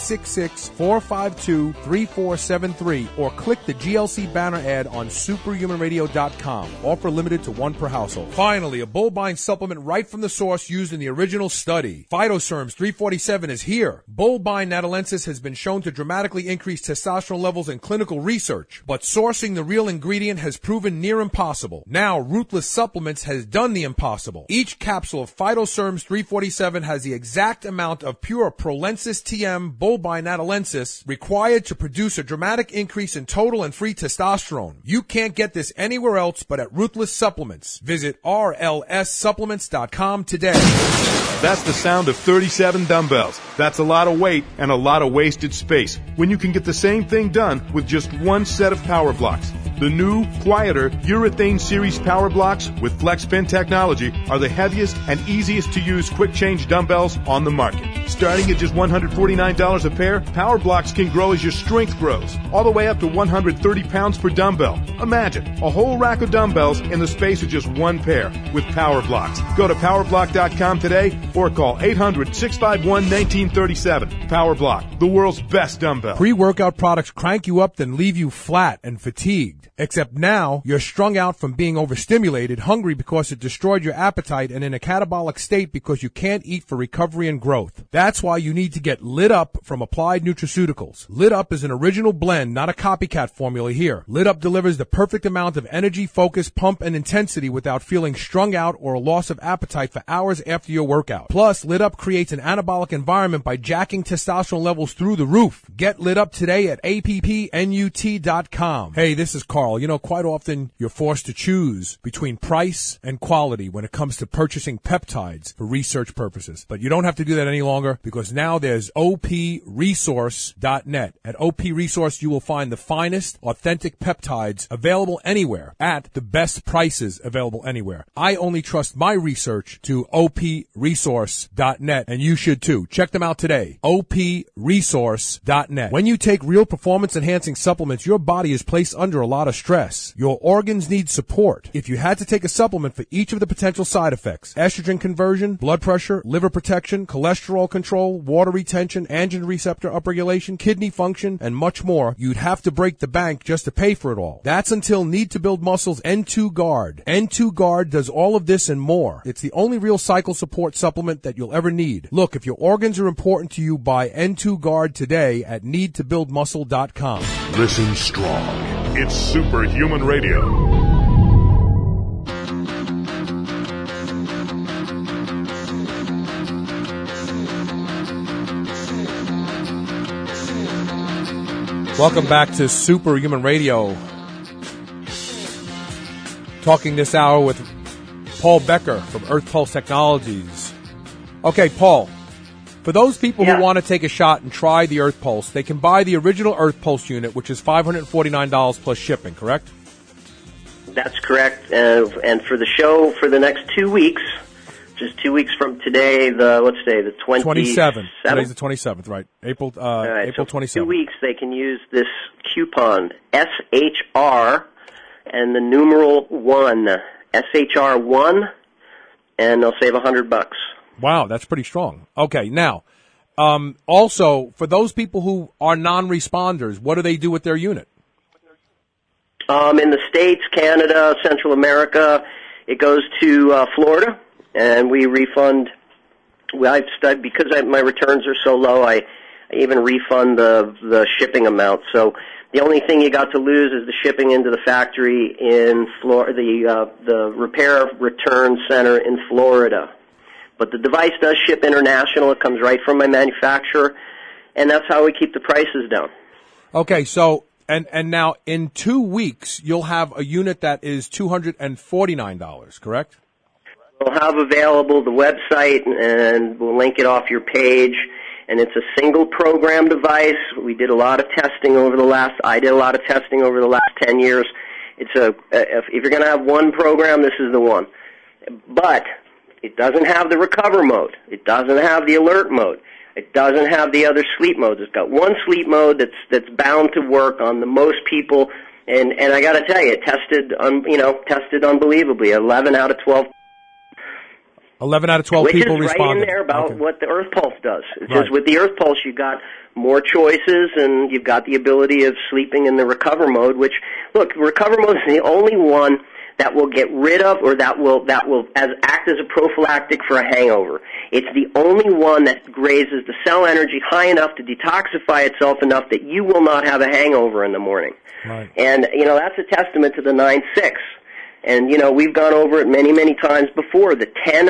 866-452-3473 or click the GLC banner ad on superhumanradio.com. Offer limited to one per household. Finally, a Bullbine supplement right from the source used in the original study. Phytoserms 347 is here. Bullbine natalensis has been shown to dramatically increase testosterone levels in clinical research, but sourcing the real ingredient has proven near impossible. Now, Ruthless Supplements has done the impossible. Each capsule of Phytoserms 347 has the exact amount of pure Prolensis TM Bullbine natalensis required to produce a dramatic increase in total and free testosterone. You can't get this anywhere else but at Ruthless Supplements. Visit rlssupplements.com today. That's the sound of 37 dumbbells. That's a lot of weight and a lot of wasted space when you can get the same thing done with just one set of power blocks. The new, quieter Urethane Series power blocks with FlexPin technology are the heaviest and easiest to use quick change dumbbells on the market. Starting at just $149 a pair, power blocks can grow as your strength grows, all the way up to 130 pounds per dumbbell. Imagine a whole rack of dumbbells in the space of just one pair with power blocks. Go to powerblock.com today or call 800-651-1937. Power Block, the world's best dumbbell. Pre-workout products crank you up then leave you flat and fatigued. Except now, you're strung out from being overstimulated, hungry because it destroyed your appetite, and in a catabolic state because you can't eat for recovery and growth. That's why you need to get Lit Up from Applied Nutraceuticals. Lit Up is an original blend, not a copycat formula here. Lit Up delivers the perfect amount of energy, focus, pump, and intensity without feeling strung out or a loss of appetite for hours after your workout. Plus, Lit Up creates an anabolic environment by jacking testosterone levels through the roof. Get Lit Up today at appnut.com. Hey, this is Carl. Quite often you're forced to choose between price and quality when it comes to purchasing peptides for research purposes. But you don't have to do that any longer because now there's opresource.net. At OP Resource, you will find the finest, authentic peptides available anywhere at the best prices available anywhere. I only trust my research to opresource.net, and you should too. Check them out today. opresource.net. When you take real performance-enhancing supplements, your body is placed under a lot of stress. Your organs need support. If you had to take a supplement for each of the potential side effects, estrogen conversion, blood pressure, liver protection, cholesterol control, water retention, androgen receptor upregulation, kidney function, and much more, you'd have to break the bank just to pay for it all. That's until Need to Build Muscle's N2 Guard. N2 Guard does all of this and more. It's the only real cycle support supplement that you'll ever need. Look, if your organs are important to you, buy N2 Guard today at needtobuildmuscle.com. Listen strong. It's Superhuman Radio. Welcome back to Superhuman Radio. Talking this hour with Paul Becker from Earth Pulse Technologies. Okay, Paul, for those people who want to take a shot and try the Earth Pulse, they can buy the original Earth Pulse unit, which is $549 plus shipping, correct? That's correct. And for the show for the next 2 weeks, just 2 weeks from today, let's say the 27th. Today's the 27th, right? April right, April so 27th. 2 weeks they can use this coupon, SHR, and the numeral 1, SHR1, and they'll save $100. Wow, that's pretty strong. Okay, now, also, for those people who are non-responders, what do they do with their unit? In the States, Canada, Central America, it goes to Florida, and we refund. Well, I've studied because my returns are so low. I even refund the shipping amount. So the only thing you got to lose is the shipping into the factory in Florida, the repair return center in Florida. But the device does ship international. It comes right from my manufacturer, and that's how we keep the prices down. Okay, so and now in 2 weeks you'll have a unit that is $249, correct? We'll have available the website, and we'll link it off your page. And it's a single program device. We did a lot of testing I did a lot of testing over the last 10 years. If you're going to have one program, this is the one. But it doesn't have the recover mode. It doesn't have the alert mode. It doesn't have the other sleep modes. It's got one sleep mode that's bound to work on the most people. And I got to tell you, it tested unbelievably. 11 out of 12. 11 out of 12 people responded. Which is right in there about what the Earth Pulse does. It's just with the Earth Pulse, you've got more choices, and you've got the ability of sleeping in the recover mode, which, look, recover mode is the only one that will get rid of, or that will act as a prophylactic for a hangover. It's the only one that raises the cell energy high enough to detoxify itself enough that you will not have a hangover in the morning. Right. And, that's a testament to the 9-6. And, we've gone over it many, many times before. The 10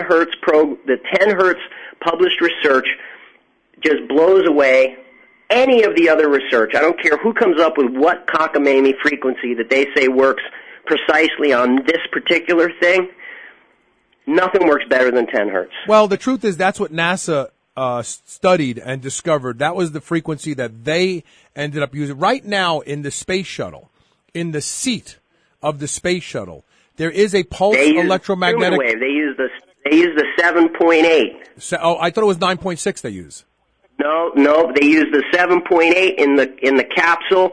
hertz published research just blows away any of the other research. I don't care who comes up with what cockamamie frequency that they say works precisely on this particular thing. Nothing works better than 10 hertz. Well, the truth is that's what NASA studied and discovered. That was the frequency that they ended up using. Right now in the space shuttle, in the seat of the space shuttle, there is a pulse electromagnetic wave. They use the 7.8. So, I thought it was 9.6 they use. No, they use the 7.8 in the capsule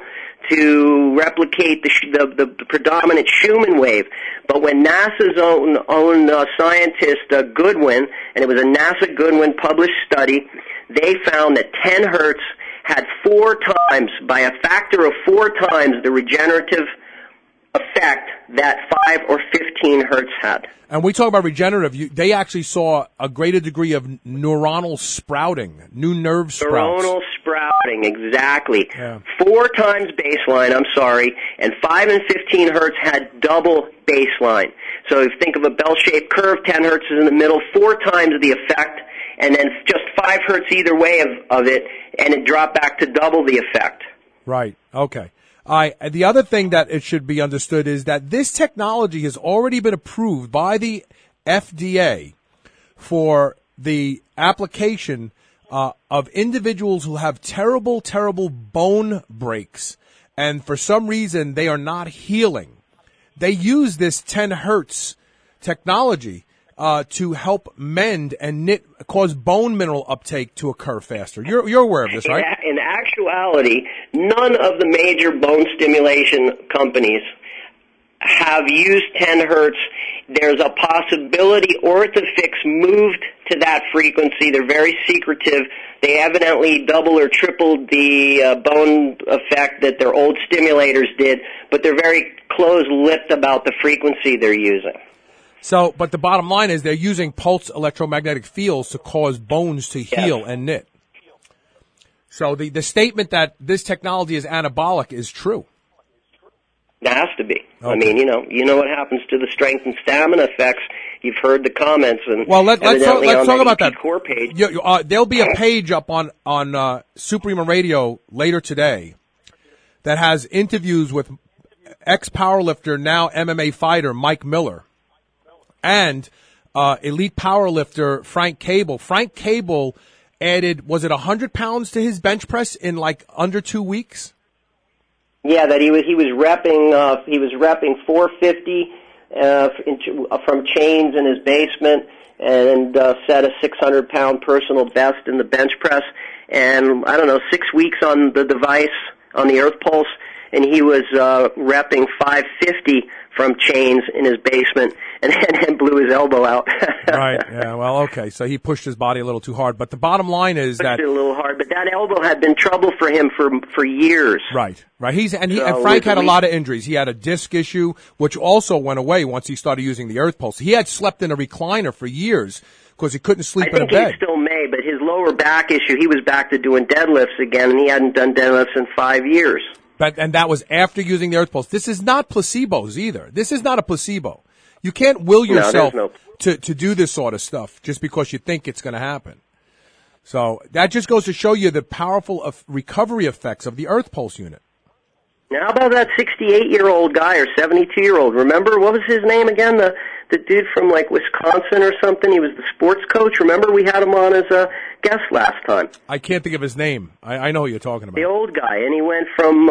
to replicate the predominant Schumann wave. But when NASA's own scientist Goodwin, and it was a NASA Goodwin published study, they found that 10 hertz had 4 times, by a factor of 4 times, the regenerative effect that 5 or 15 hertz had. And we talk about regenerative. They actually saw a greater degree of neuronal sprouting, new nerve sprouts. Neuronal sprouting, exactly. Yeah. 4 times baseline, and 5 and 15 hertz had double baseline. So if you think of a bell-shaped curve, 10 hertz is in the middle, 4 times the effect, and then just 5 hertz either way of it, and it dropped back to double the effect. Right, okay. The other thing that it should be understood is that this technology has already been approved by the FDA for the application of individuals who have terrible, terrible bone breaks, and for some reason they are not healing. They use this 10 hertz technology to help mend and knit, cause bone mineral uptake to occur faster. You're aware of this, right? In actuality, none of the major bone stimulation companies have used 10 hertz. There's a possibility Orthofix moved to that frequency. They're very secretive. They evidently double or tripled the bone effect that their old stimulators did, but they're very close-lipped about the frequency they're using. So, but the bottom line is they're using pulse electromagnetic fields to cause bones to heal and knit. So the statement that this technology is anabolic is true. It has to be. Okay. I mean, you know what happens to the strength and stamina effects. You've heard the comments, and well, let's talk about that. Core page. There'll be a page up on Superhuman Radio later today that has interviews with ex-powerlifter, now MMA fighter Mike Miller, and elite powerlifter Frank Cable. Frank Cable added, was it 100 pounds to his bench press in like under 2 weeks? Yeah, that he was repping 450 from chains in his basement, and set a 600-pound personal best in the bench press. And, 6 weeks on the device, on the Earth Pulse, and he was repping 550 from chains in his basement and blew his elbow out. Right, yeah, well, okay, so he pushed his body a little too hard. But the bottom line is that... Pushed it a little hard, but that elbow had been trouble for him for years. Right. And Frank had a lot of injuries. He had a disc issue, which also went away once he started using the Earth Pulse. He had slept in a recliner for years because he couldn't sleep in a bed. I think he still may, but his lower back issue, he was back to doing deadlifts again, and he hadn't done deadlifts in 5 years. And that was after using the Earth Pulse. This is not placebos either. This is not a placebo. You can't will yourself to do this sort of stuff just because you think it's going to happen. So that just goes to show you the powerful recovery effects of the Earth Pulse unit. Now, how about that 68-year-old guy or 72-year-old? Remember, what was his name again? The dude from, like, Wisconsin or something? He was the sports coach. Remember, we had him on as a guest last time. I can't think of his name. I know who you're talking about. The old guy, and he went from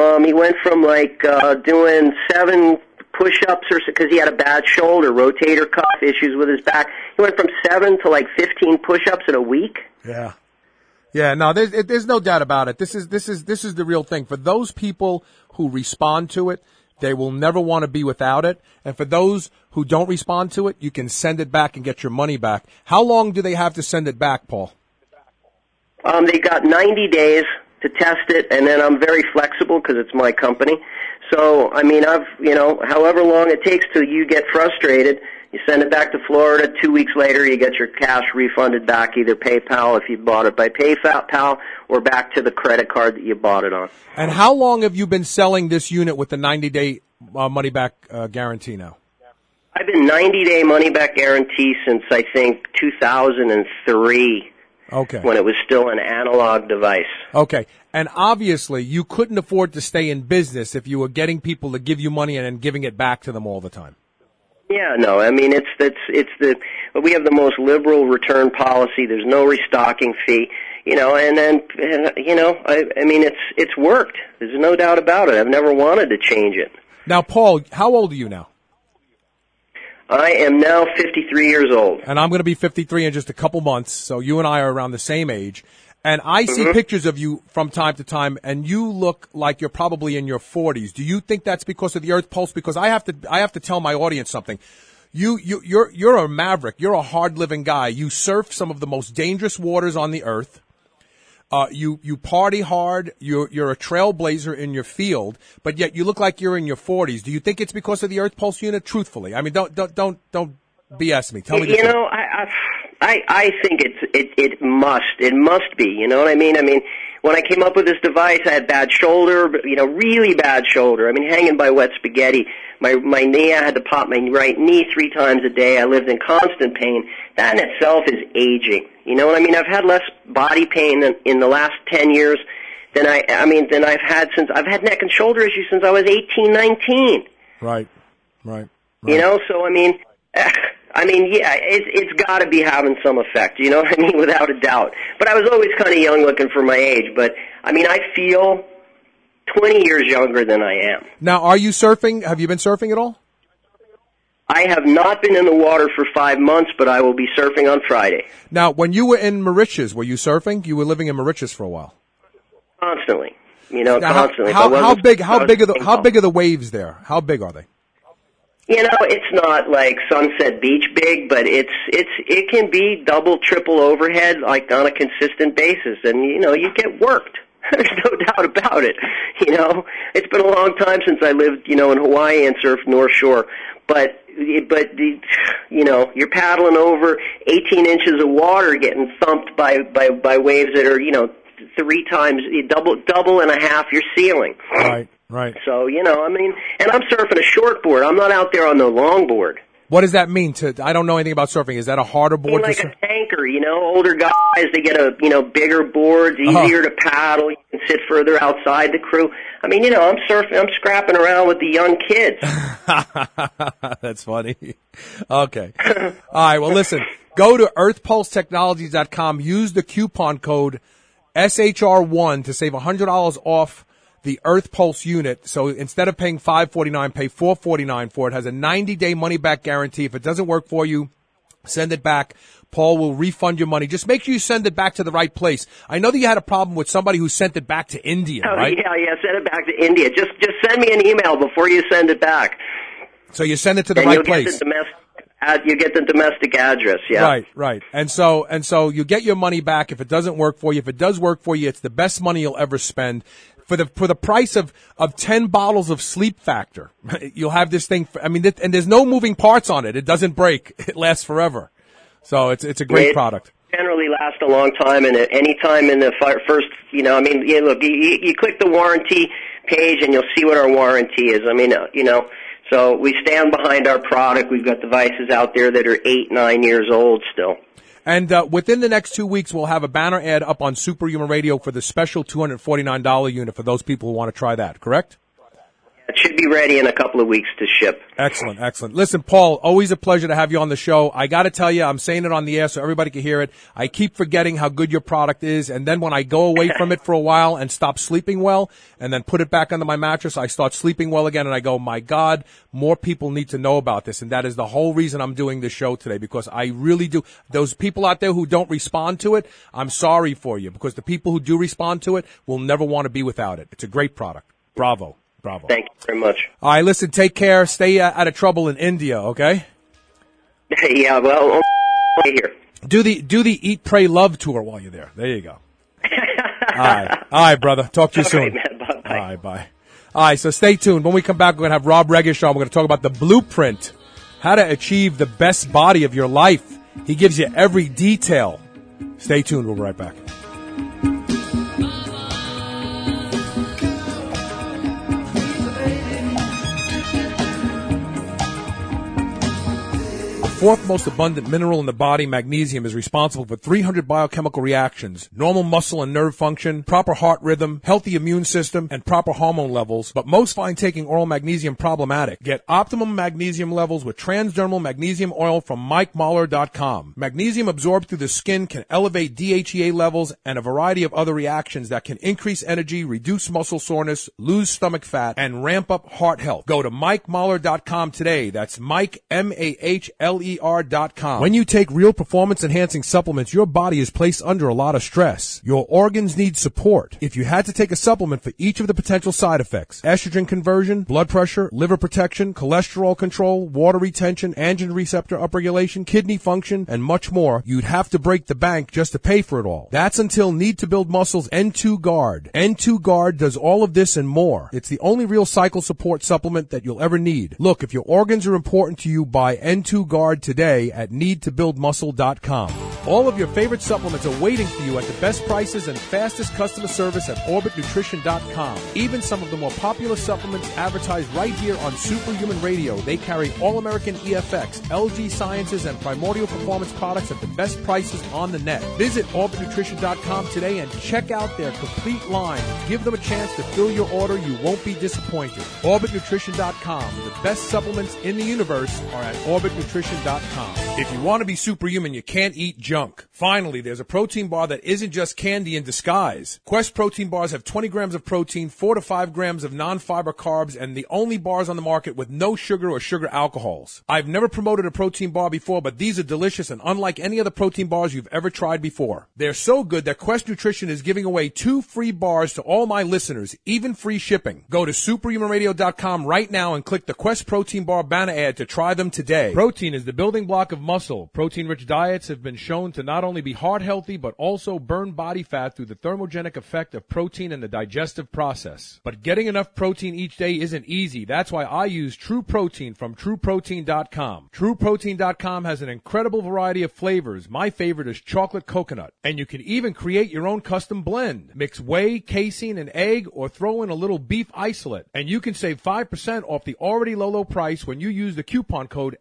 doing 7 push-ups because he had a bad shoulder, rotator cuff issues with his back. He went from 7 to 15 push-ups in a week. Yeah. Yeah, no, there's no doubt about it. This is the real thing. For those people who respond to it, they will never want to be without it. And for those who don't respond to it, you can send it back and get your money back. How long do they have to send it back, Paul? They got 90 days to test it, and then I'm very flexible because it's my company. So, however long it takes till you get frustrated, you send it back to Florida. 2 weeks later, you get your cash refunded back, either PayPal if you bought it by PayPal or back to the credit card that you bought it on. And how long have you been selling this unit with the 90-day money-back guarantee now? I've been 90-day money-back guarantee since, I think, 2003. Okay. When it was still an analog device. Okay. And obviously, you couldn't afford to stay in business if you were getting people to give you money and then giving it back to them all the time. Yeah, no, we have the most liberal return policy. There's no restocking fee, it's worked. There's no doubt about it. I've never wanted to change it. Now, Paul, how old are you now? I am now 53 years old. And I'm going to be 53 in just a couple months, so you and I are around the same age. And I see pictures of you from time to time, and you look like you're probably in your 40s. Do you think that's because of the Earth Pulse? Because I have to tell my audience something. You're a maverick. You're a hard-living guy. You surf some of the most dangerous waters on the earth. You party hard. You're a trailblazer in your field, but yet you look like you're in your 40s. Do you think it's because of the Earth Pulse unit? Truthfully, I mean, don't BS me. Tell me the truth. I think it must be. You know what I mean? I mean, when I came up with this device, I had bad shoulder, really bad shoulder. I mean, hanging by wet spaghetti. My knee, I had to pop my right knee 3 times a day. I lived in constant pain. That in itself is aging. You know what I mean? I've had less body pain in the last 10 years than I've had since I've had neck and shoulder issues since I was 18, 19. Right. So yeah, it's got to be having some effect, you know what I mean, without a doubt. But I was always kind of young looking for my age, but, I feel 20 years younger than I am. Now, are you surfing? Have you been surfing at all? I have not been in the water for 5 months, but I will be surfing on Friday. Now, when you were in Mauritius, were you surfing? You were living in Mauritius for a while. Constantly, constantly. How big are the waves there? How big are they? It's not like Sunset Beach big, but it can be double, triple overhead, like on a consistent basis, and you get worked. There's no doubt about it. It's been a long time since I lived, in Hawaii and surfed North Shore, but you're paddling over 18 inches of water, getting thumped by waves that are 3 times, double and a half your ceiling. Right. So, and I'm surfing a short board. I'm not out there on the long board. What does that mean? I don't know anything about surfing. Is that a harder board? Like a tanker, older guys, they get bigger boards, easier to paddle. You can sit further outside the crew. I'm surfing, I'm scrapping around with the young kids. That's funny. Okay. All right, well, listen, go to earthpulsetechnologies.com. Use the coupon code SHR1 to save $100 off the Earth Pulse unit. So instead of paying $549, pay $449 for it. It has a 90-day money-back guarantee. If it doesn't work for you, Send it back. Paul will refund your money. Just make sure you send it back to the right place. I know that you had a problem with somebody who sent it back to India, right? Yeah, send it back to India. Just send me an email before you send it back. So you send it to the right place. You get the domestic address, yeah. Right. And so you get your money back if it doesn't work for you. If it does work for you, it's the best money you'll ever spend. For the price of 10 bottles of Sleep Factor, you'll have this thing. And there's no moving parts on it. It doesn't break. It lasts forever. So it's a great product. Generally lasts a long time, and at any time in the first, look, you click the warranty page and you'll see what our warranty is. So we stand behind our product. We've got devices out there that are 8-9 years old still. And within the next 2 weeks, we'll have a banner ad up on Superhuman Radio for the special $249 unit for those people who want to try that, correct? It should be ready in a couple of weeks to ship. Excellent. Listen, Paul, always a pleasure to have you on the show. I got to tell you, I'm saying it on the air so everybody can hear it. I keep forgetting how good your product is, and then when I go away from it for a while and stop sleeping well and then put it back under my mattress, I start sleeping well again, and I go, my God, more people need to know about this, and that is the whole reason I'm doing this show today, because I really do. Those people out there who don't respond to it, I'm sorry for you, because the people who do respond to it will never want to be without it. It's a great product. Bravo. Thank you very much. All right, listen, take care. Stay out of trouble in India, okay? Yeah, well, here. Do the Eat, Pray, Love tour while you're there. There you go. All right, brother. Talk to you soon. Right, man. Bye. All right, bye. All right, so stay tuned. When we come back, we're going to have Rob Regish on. We're going to talk about the blueprint, how to achieve the best body of your life. He gives you every detail. Stay tuned. We'll be right back. Fourth most abundant mineral in the body, magnesium, is responsible for 300 biochemical reactions, normal muscle and nerve function, proper heart rhythm, healthy immune system, and proper hormone levels. But most find taking oral magnesium problematic. Get optimum magnesium levels with transdermal magnesium oil from MikeMahler.com. Magnesium absorbed through the skin can elevate DHEA levels and a variety of other reactions that can increase energy, reduce muscle soreness, lose stomach fat, and ramp up heart health. Go to MikeMahler.com today. That's Mike, MAHLER.com. When you take real performance-enhancing supplements, your body is placed under a lot of stress. Your organs need support. If you had to take a supplement for each of the potential side effects, estrogen conversion, blood pressure, liver protection, cholesterol control, water retention, androgen receptor upregulation, kidney function, and much more, you'd have to break the bank just to pay for it all. That's until Need to Build Muscle's N2 Guard. N2 Guard does all of this and more. It's the only real cycle support supplement that you'll ever need. Look, if your organs are important to you, buy N2 Guard today at needtobuildmuscle.com. All of your favorite supplements are waiting for you at the best prices and fastest customer service at orbitnutrition.com. Even some of the more popular supplements advertised right here on Superhuman Radio. They carry All-American EFX, LG Sciences, and Primordial Performance products at the best prices on the net. Visit orbitnutrition.com today and check out their complete line. Give them a chance to fill your order. You won't be disappointed. Orbitnutrition.com. The best supplements in the universe are at orbitnutrition.com. If you want to be superhuman, you can't eat junk. Finally, there's a protein bar that isn't just candy in disguise. Quest protein bars have 20 grams of protein, 4 to 5 grams of non-fiber carbs, and the only bars on the market with no sugar or sugar alcohols. I've never promoted a protein bar before, but these are delicious and unlike any other protein bars you've ever tried before. They're so good that Quest Nutrition is giving away 2 free bars to all my listeners, even free shipping. Go to superhumanradio.com right now and click the Quest Protein Bar banner ad to try them today. Protein is the building block of muscle. Protein-rich diets have been shown to not only be heart healthy, but also burn body fat through the thermogenic effect of protein in the digestive process. But getting enough protein each day isn't easy. That's why I use True Protein from TrueProtein.com. TrueProtein.com has an incredible variety of flavors. My favorite is chocolate coconut. And you can even create your own custom blend. Mix whey, casein, and egg, or throw in a little beef isolate. And you can save 5% off the already low price when you use the coupon code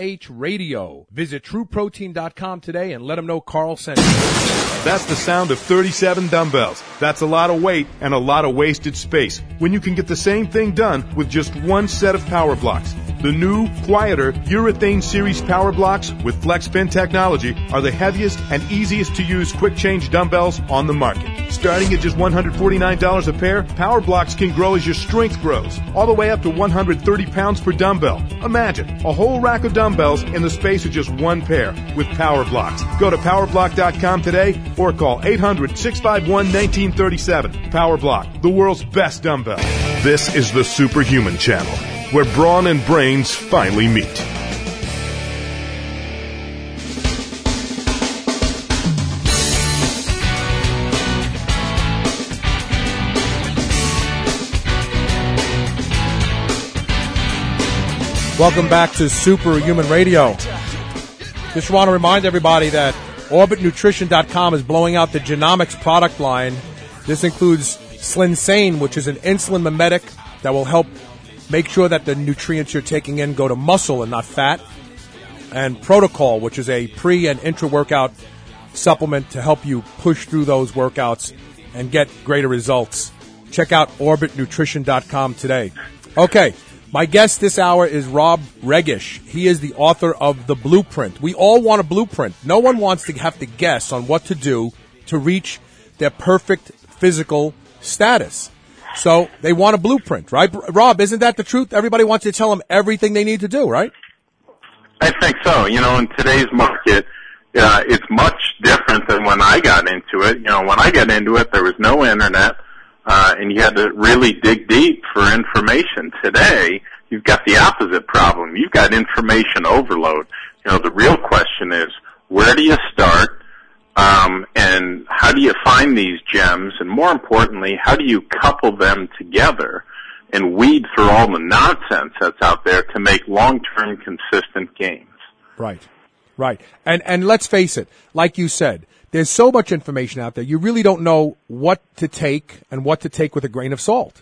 SHRadio. Visit TrueProtein.com today and let them know Carl sent you. That's the sound of 37 dumbbells. That's a lot of weight and a lot of wasted space when you can get the same thing done with just one set of power blocks. The new, quieter Urethane Series power blocks with FlexPin technology are the heaviest and easiest to use quick change dumbbells on the market. Starting at just $149 a pair, Power Blocks can grow as your strength grows, all the way up to 130 pounds per dumbbell. Imagine a whole rack of dumbbells in the space of just one pair with Power Blocks. Go to PowerBlock.com today or call 800-651-1937. Power Block, the world's best dumbbell. This is the Superhuman Channel, where brawn and brains finally meet. Welcome back to Superhuman Radio. Just want to remind everybody that OrbitNutrition.com is blowing out the Genomics product line. This includes Slinsane, which is an insulin mimetic that will help make sure that the nutrients you're taking in go to muscle and not fat. And Protocol, which is a pre- and intra-workout supplement to help you push through those workouts and get greater results. Check out OrbitNutrition.com today. Okay. My guest this hour is Rob Regish. He is the author of The Blueprint. We all want a blueprint. No one wants to have to guess on what to do to reach their perfect physical status. So they want a blueprint, right? Rob, isn't that the truth? Everybody wants you to tell them everything they need to do, right? I think so. You know, in today's market, it's much different than when I got into it. You know, when I got into it, there was no internet. And you had to really dig deep for information. Today, you've got the opposite problem. You've got information overload. You know, the real question is, where do you start? And how do you find these gems? And more importantly, how do you couple them together and weed through all the nonsense that's out there to make long-term consistent gains? Right. And let's face it, like you said, there's so much information out there, you really don't know what to take and what to take with a grain of salt.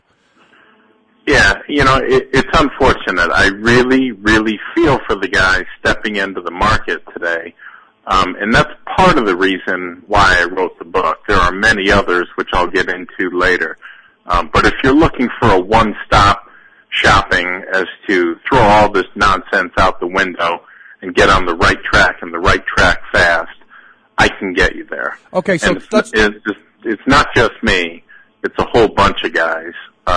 Yeah, you know, it's unfortunate. I really, really feel for the guys stepping into the market today. And that's part of the reason why I wrote the book. There are many others, which I'll get into later. But if you're looking for a one-stop shopping as to throw all this nonsense out the window and get on the right track and the right track fast, I can get you there. Okay, so it's not just me. It's a whole bunch of guys,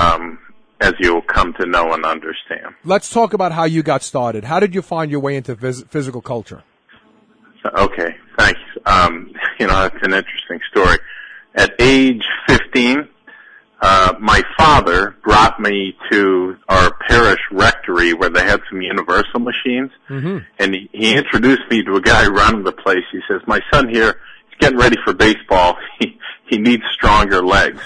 as you'll come to know and understand. Let's talk about how you got started. How did you find your way into physical culture? Okay, thanks. You know, that's an interesting story. At age 15, my father brought me to our parish rectory where they had some universal machines, and he introduced me to a guy running the place. He says, "My son here, he's getting ready for baseball. He needs stronger legs."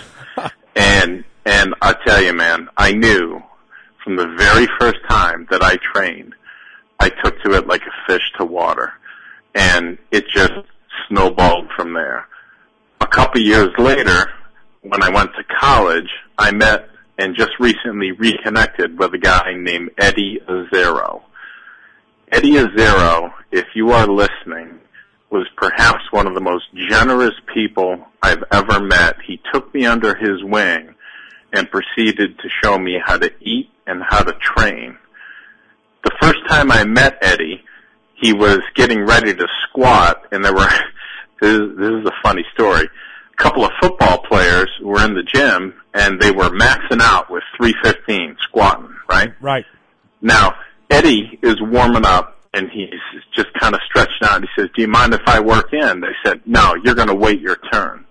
and I tell you, man, I knew from the very first time that I trained, I took to it like a fish to water, and it just snowballed from there. A couple years later, when I went to college, I met and just recently reconnected with a guy named Eddie Azzaro. Eddie Azzaro, if you are listening, was perhaps one of the most generous people I've ever met. He took me under his wing and proceeded to show me how to eat and how to train. The first time I met Eddie, he was getting ready to squat, and there were, this is a funny story, a couple of football players were in the gym, and they were maxing out with 315 squatting, right? Right. Now, Eddie is warming up, and he's just kind of stretched out. He says, "Do you mind if I work in?" They said, "No, you're going to wait your turn."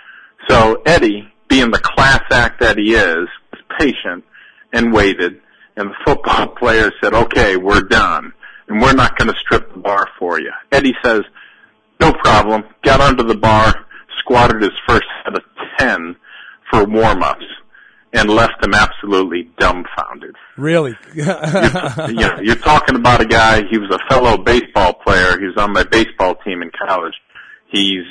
So Eddie, being the class act that he is, was patient and waited, and the football players said, "Okay, we're done, and we're not going to strip the bar for you." Eddie says, "No problem," got under the bar, squatted his first set of 10 for warm-ups, and left him absolutely dumbfounded. Really? You're talking about a guy, he was a fellow baseball player. He was on my baseball team in college. He's,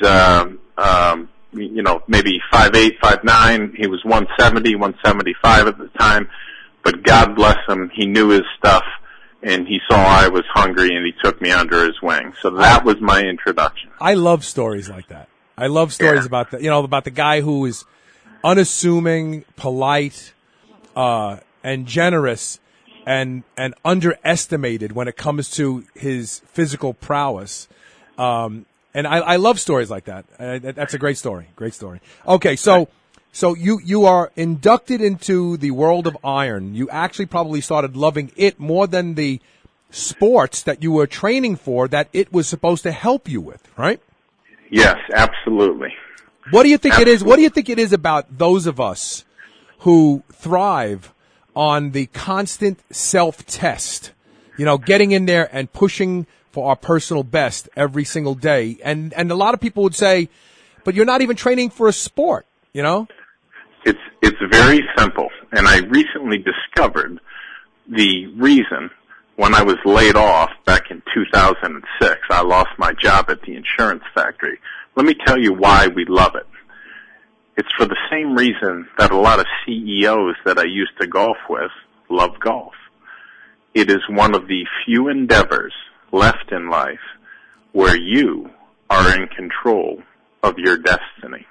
maybe 5'8", 5'9". He was 170, 175 at the time. But God bless him, he knew his stuff, and he saw I was hungry, and he took me under his wing. So that was my introduction. I love stories like that. I love stories about about the guy who is unassuming, polite, and generous, and underestimated when it comes to his physical prowess. And I love stories like that. That's a great story. Great story. Okay, so you are inducted into the world of iron. You actually probably started loving it more than the sports that you were training for that it was supposed to help you with, right? Yes, absolutely. What do you think it is? What do you think it is about those of us who thrive on the constant self-test? You know, getting in there and pushing for our personal best every single day. And a lot of people would say, but you're not even training for a sport, you know? It's very simple. And I recently discovered the reason when I was laid off back in 2006. I lost my job at the insurance factory. Let me tell you why we love it. It's for the same reason that a lot of CEOs that I used to golf with love golf. It is one of the few endeavors left in life where you are in control of your destiny.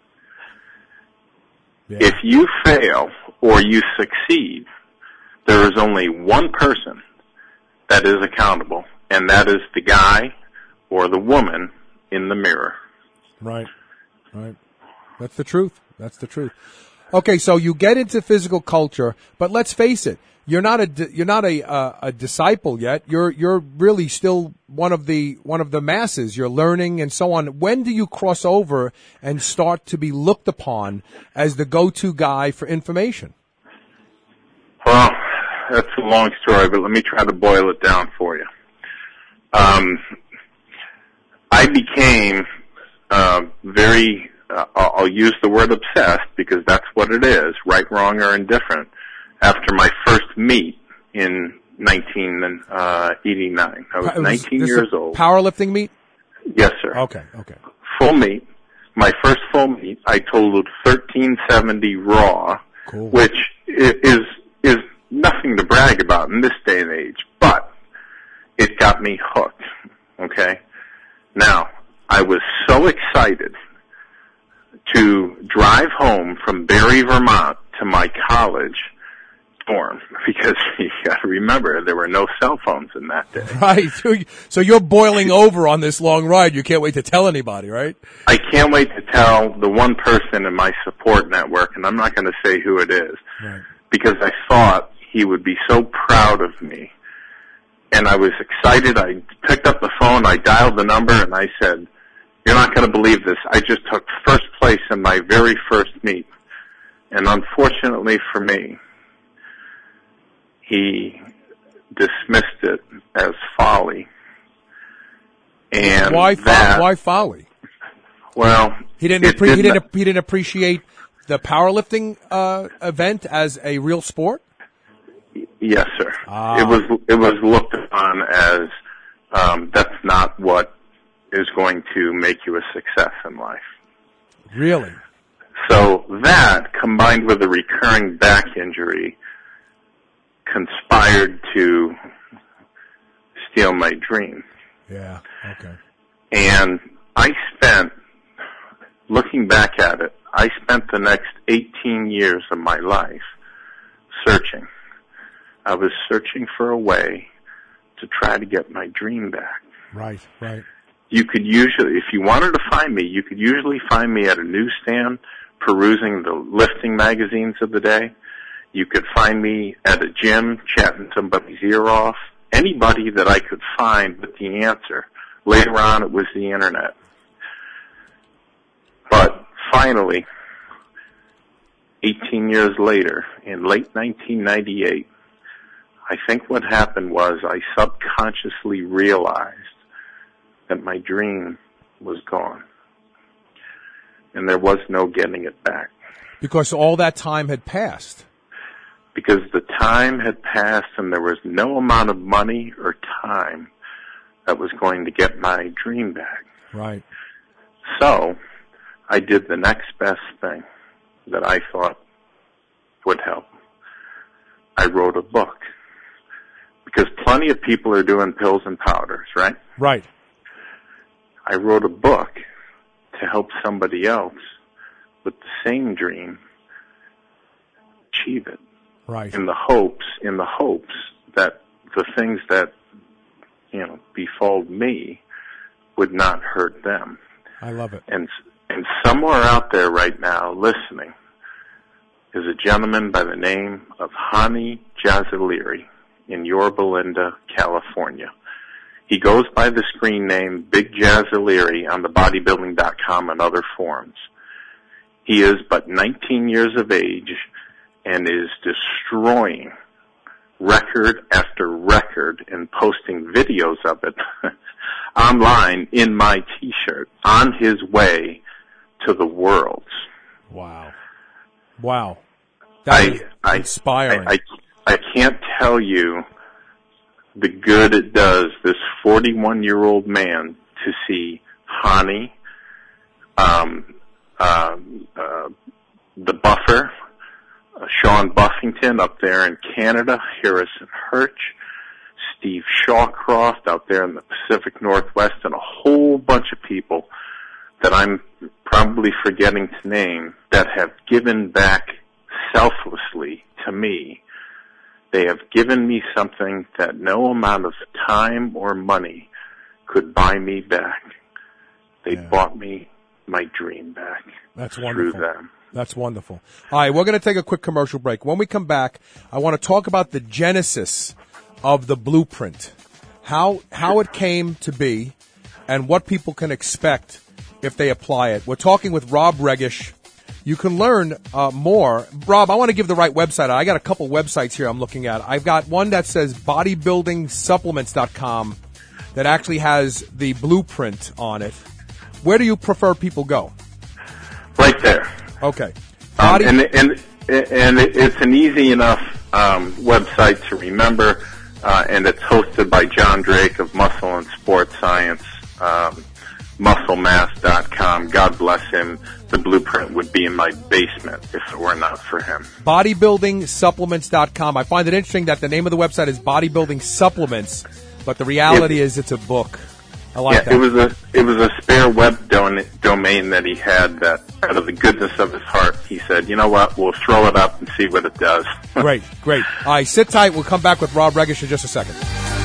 Yeah. If you fail or you succeed, there is only one person that is accountable, and that is the guy or the woman in the mirror. Right. That's the truth. Okay, so you get into physical culture, but let's face it, you're not a disciple yet. You're really still one of the masses. You're learning and so on. When do you cross over and start to be looked upon as the go-to guy for information? Well, that's a long story, but let me try to boil it down for you. I became I'll use the word obsessed because that's what it is, right, wrong, or indifferent, after my first meet in 1989. I was 19 years old. Powerlifting meet? Yes, sir. Okay. Full meet. My first full meet, I totaled 1370 raw, cool. Which is nothing to brag about in this day and age, but it got me hooked, okay? Now, I was so excited to drive home from Barre, Vermont to my college dorm because you got to remember there were no cell phones in that day. Right. So you're boiling over on this long ride. You can't wait to tell anybody, right? I can't wait to tell the one person in my support network, and I'm not going to say who it is, right, because I thought he would be so proud of me. And I was excited. I picked up the phone, I dialed the number, and I said, "You're not going to believe this. I just took first place in my very first meet." And unfortunately for me, he dismissed it as folly. And why folly? Well, he didn't appreciate the powerlifting event as a real sport. Yes, sir. It was looked upon as that's not what is going to make you a success in life. Really? So that, combined with a recurring back injury, conspired to steal my dream. Yeah, okay. And looking back at it, I spent the next 18 years of my life searching. I was searching for a way to try to get my dream back. Right. You could usually, if you wanted to find me, you could usually find me at a newsstand perusing the lifting magazines of the day. You could find me at a gym chatting somebody's ear off. Anybody that I could find with the answer. Later on, it was the internet. But finally, 18 years later, in late 1998, I think what happened was I subconsciously realized that my dream was gone. And there was no getting it back. Because all that time had passed. Because the time had passed and there was no amount of money or time that was going to get my dream back. Right. So I did the next best thing that I thought would help. I wrote a book. Because plenty of people are doing pills and powders, right? Right. I wrote a book to help somebody else with the same dream achieve it. Right. In the hopes that the things that, befall me would not hurt them. I love it. And somewhere out there right now listening is a gentleman by the name of Hani Jazzaliri in Yorba Linda, California. He goes by the screen name Big Jazzaliri on the bodybuilding.com and other forums. He is but 19 years of age and is destroying record after record and posting videos of it online in my T-shirt on his way to the Worlds. Wow. That is inspiring. I can't tell you the good it does this 41-year-old man to see Hani, the buffer, Sean Buffington up there in Canada, Harrison Hirsch, Steve Shawcroft out there in the Pacific Northwest, and a whole bunch of people that I'm probably forgetting to name that have given back selflessly to me. They have given me something that no amount of time or money could buy me back. They bought me my dream back. That's wonderful. Through them. That's wonderful. All right, we're going to take a quick commercial break. When we come back, I want to talk about the genesis of the blueprint, how it came to be, and what people can expect if they apply it. We're talking with Rob Regish. You can learn more. Rob, I want to give the right website. I got a couple websites here I'm looking at. I've got one that says bodybuildingsupplements.com that actually has the blueprint on it. Where do you prefer people go? Right there. Okay. And it's an easy enough website to remember, and it's hosted by John Drake of Muscle and Sports Science, musclemass.com. God bless him. The blueprint would be in my basement if it were not for him. Bodybuildingsupplements.com. I find it interesting that the name of the website is Bodybuilding Supplements, but the reality is it's a book. I like that. It was a spare web domain that he had that, out of the goodness of his heart, he said, you know what, we'll throw it up and see what it does. Great. All right, sit tight. We'll come back with Rob Regish in just a second.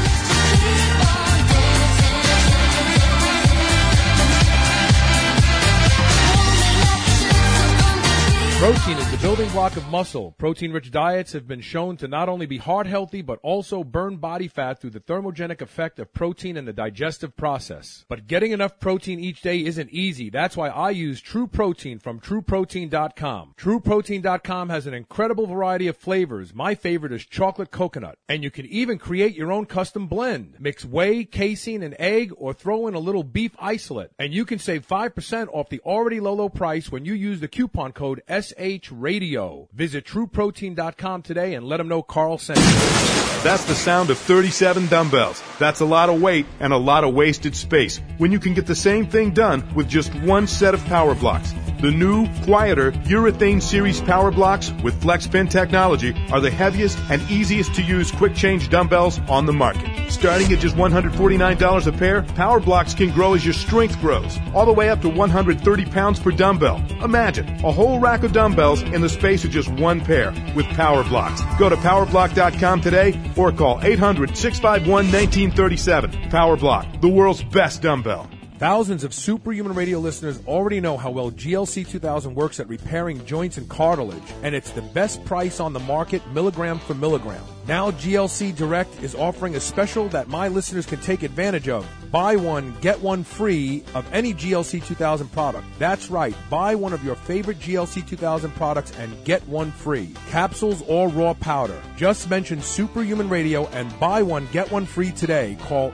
Protein is the building block of muscle. Protein-rich diets have been shown to not only be heart healthy, but also burn body fat through the thermogenic effect of protein in the digestive process. But getting enough protein each day isn't easy. That's why I use True Protein from TrueProtein.com. TrueProtein.com has an incredible variety of flavors. My favorite is chocolate coconut. And you can even create your own custom blend. Mix whey, casein, and egg, or throw in a little beef isolate. And you can save 5% off the already low price when you use the coupon code SHRadio. Visit TrueProtein.com today and let them know Carl sent you. That's the sound of 37 dumbbells. That's a lot of weight and a lot of wasted space when you can get the same thing done with just one set of power blocks. The new, quieter urethane series power blocks with FlexPin technology are the heaviest and easiest to use quick change dumbbells on the market. Starting at just $149 a pair, power blocks can grow as your strength grows, all the way up to 130 pounds per dumbbell. Imagine a whole rack of dumbbells in the space of just one pair with power blocks. Go to powerblock.com today or call 800-651-1937. Power Block, the world's best dumbbell. Thousands of Superhuman Radio listeners already know how well GLC 2000 works at repairing joints and cartilage, and it's the best price on the market, milligram for milligram. Now GLC Direct is offering a special that my listeners can take advantage of. Buy one, get one free of any GLC 2000 product. That's right, buy one of your favorite GLC 2000 products and get one free. Capsules or raw powder. Just mention Superhuman Radio and buy one, get one free today. Call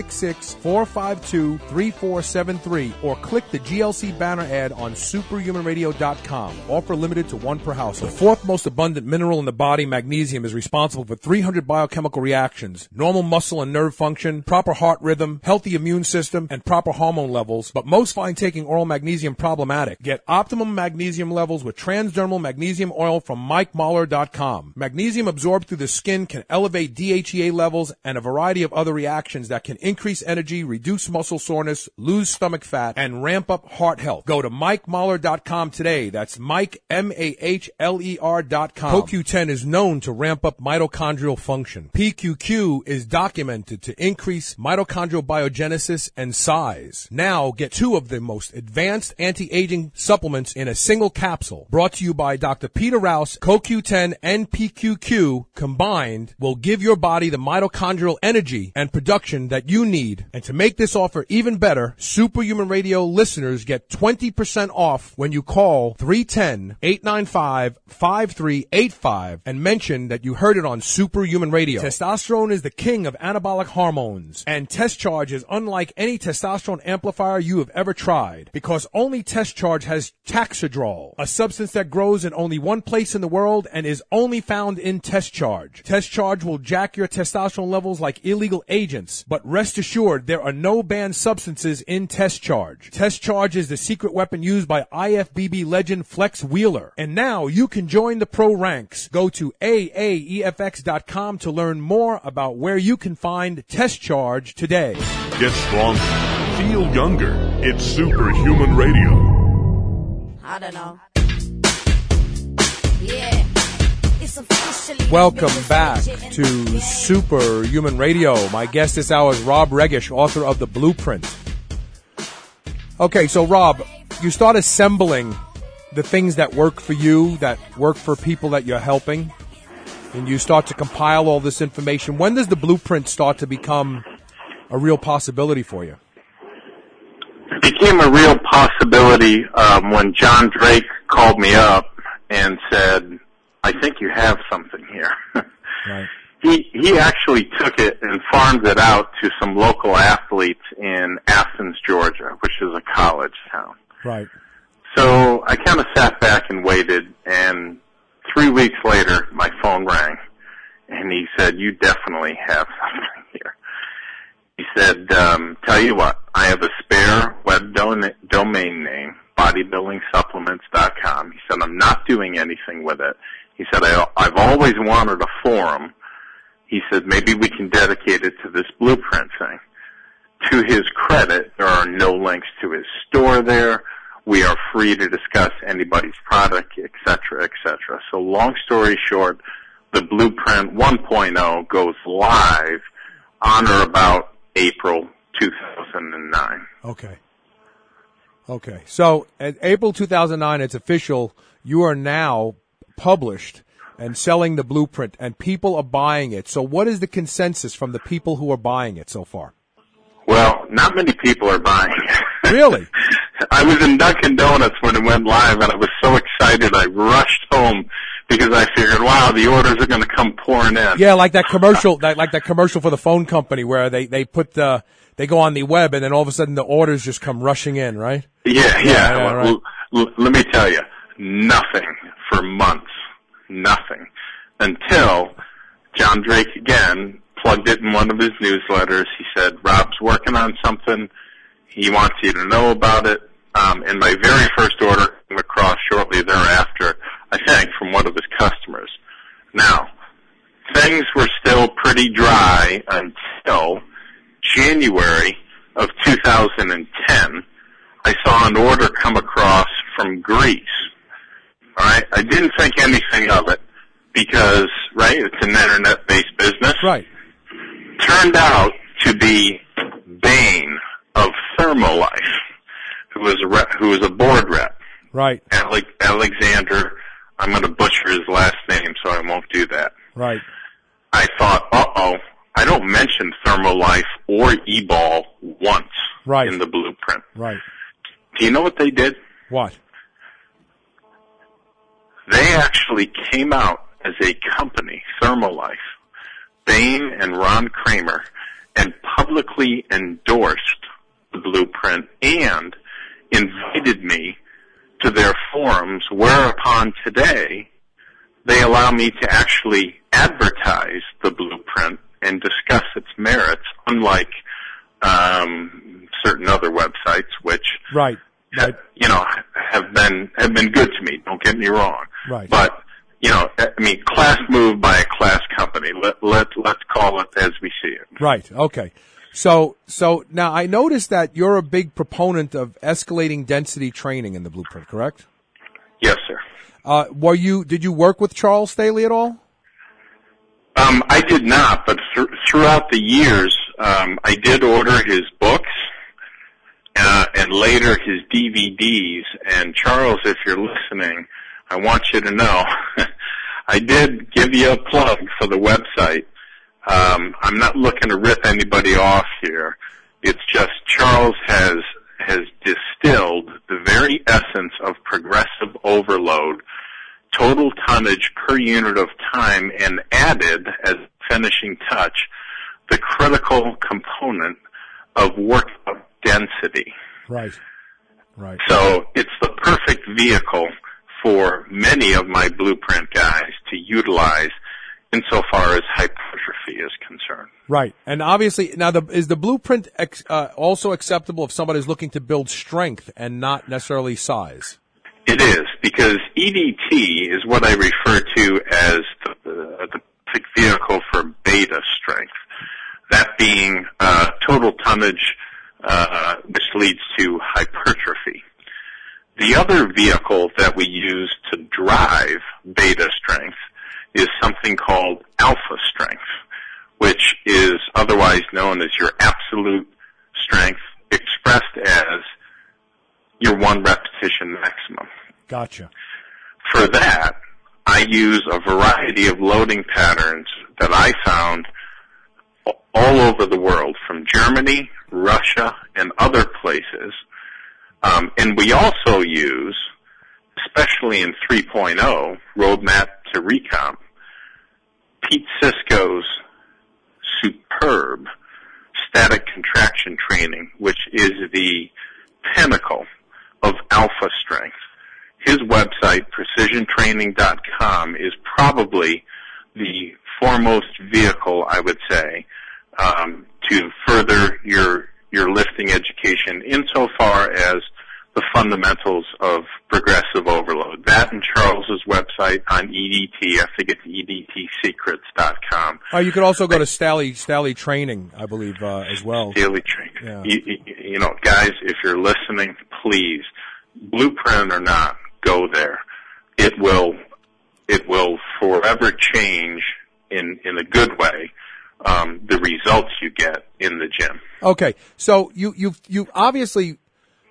866-452-3473 or click the GLC banner ad on superhumanradio.com. Offer limited to one per household. The fourth most abundant mineral in the body, magnesium, is responsible for 300 biochemical reactions, normal muscle and nerve function, proper heart rhythm, healthy immune system, and proper hormone levels, but most find taking oral magnesium problematic. Get optimum magnesium levels with transdermal magnesium oil from MikeMahler.com. Magnesium absorbed through the skin can elevate DHEA levels and a variety of other reactions that can increase energy, reduce muscle soreness, lose stomach fat, and ramp up heart health. Go to MikeMahler.com today. That's Mike, MAHLER.com. CoQ10 is known to ramp up mitochondrial function. PQQ is documented to increase mitochondrial biogenesis biogenesis, and size. Now get 2 of the most advanced anti-aging supplements in a single capsule. Brought to you by Dr. Peter Rouse. CoQ10 and PQQ combined will give your body the mitochondrial energy and production that you need. And to make this offer even better, Superhuman Radio listeners get 20% off when you call 310-895-5385 and mention that you heard it on Superhuman Radio. Testosterone is the king of anabolic hormones, and Test Charge is unlike any testosterone amplifier you have ever tried, because only Test Charge has Taxidrol, a substance that grows in only one place in the world and is only found in Test Charge. Test Charge will jack your testosterone levels like illegal agents, but rest assured there are no banned substances in Test Charge. Test Charge is the secret weapon used by IFBB legend Flex Wheeler. And now you can join the pro ranks. Go to AAEFX.com to learn more about where you can find Test Charge today. Get stronger. Feel younger. It's Superhuman Radio. I don't know. Yeah. Welcome back to Superhuman Radio. My guest this hour is Rob Regish, author of The Blueprint. Okay, so Rob, you start assembling the things that work for you, that work for people that you're helping, and you start to compile all this information. When does The Blueprint start to become a real possibility for you? It became a real possibility when John Drake called me up and said, I think you have something here. Right. He actually took it and farmed it out to some local athletes in Athens, Georgia, which is a college town. Right. So I kind of sat back and waited, and 3 weeks later, my phone rang, and he said, you definitely have something here. He said, tell you what, I have a spare web domain name, bodybuildingsupplements.com. He said, I'm not doing anything with it. He said, I've always wanted a forum. He said, maybe we can dedicate it to this Blueprint thing. To his credit, there are no links to his store there. We are free to discuss anybody's product, et cetera, et cetera. So long story short, the Blueprint 1.0 goes live on or about April 2009. Okay. So at April 2009, it's official. You are now published and selling the Blueprint, and people are buying it. So what is the consensus from the people who are buying it so far? Well, not many people are buying it. Really? I was in Dunkin' Donuts when it went live, and I was so excited I rushed home because I figured, wow, the orders are going to come pouring in. Yeah, like that commercial, like that commercial for the phone company where they go on the web and then all of a sudden the orders just come rushing in, right? Yeah. Right. Let me tell you, nothing for months. Nothing. Until John Drake again plugged it in one of his newsletters. He said, Rob's working on something. He wants you to know about it. And my very first order came across shortly thereafter, I think, from one of his customers. Now, things were still pretty dry until January of 2010. I saw an order come across from Greece. All right, I didn't think anything of it because, right, it's an internet-based business. Right. Turned out to be Bain of Thermolife, who was a board rep. Right. Alexander, I'm going to butcher his last name, so I won't do that. Right. I thought, I don't mention Thermolife or eBall once in the Blueprint. Right. Do you know what they did? What? They actually came out as a company, Thermolife, Bain and Ron Kramer, and publicly endorsed the Blueprint and invited me to their forums, whereupon today they allow me to actually advertise the Blueprint and discuss its merits, unlike certain other websites, which have been good to me. Don't get me wrong. Right. But class move by a class company. Let's call it as we see it. Right. Okay. So now I noticed that you're a big proponent of escalating density training in the Blueprint, correct? Yes, sir. Did you work with Charles Staley at all? I did not, but throughout the years, I did order his books and later his DVDs. And Charles, if you're listening, I want you to know I did give you a plug for the website. I'm not looking to rip anybody off here. It's just Charles has distilled the very essence of progressive overload, total tonnage per unit of time, and added as a finishing touch the critical component of workout density. Right. So it's the perfect vehicle for many of my Blueprint guys to utilize insofar as hypertrophy is concerned. Right. And obviously, now is the Blueprint also acceptable if somebody's looking to build strength and not necessarily size? It is, because EDT is what I refer to as the perfect vehicle for beta strength, that being total tonnage, which leads to hypertrophy. The other vehicle that we use to drive beta strength is something called alpha strength, which is otherwise known as your absolute strength expressed as your 1 repetition maximum. Gotcha. For that, I use a variety of loading patterns that I found all over the world, from Germany, Russia, and other places. And we also use, especially in 3.0, Roadmap to Recomp, Pete Sisko's superb static contraction training, which is the pinnacle of alpha strength. His website, precisiontraining.com, is probably the foremost vehicle, I would say, to further your lifting education insofar as the fundamentals of progressive overload. That and Charles's website on EDT, I think it's edtsecrets.com. Oh, you could also go to Stally Training, I believe, as well. Stally Training. Yeah. You know, guys, if you're listening, please, Blueprint or not, go there. It will forever change in a good way the results you get in the gym. Okay, so you obviously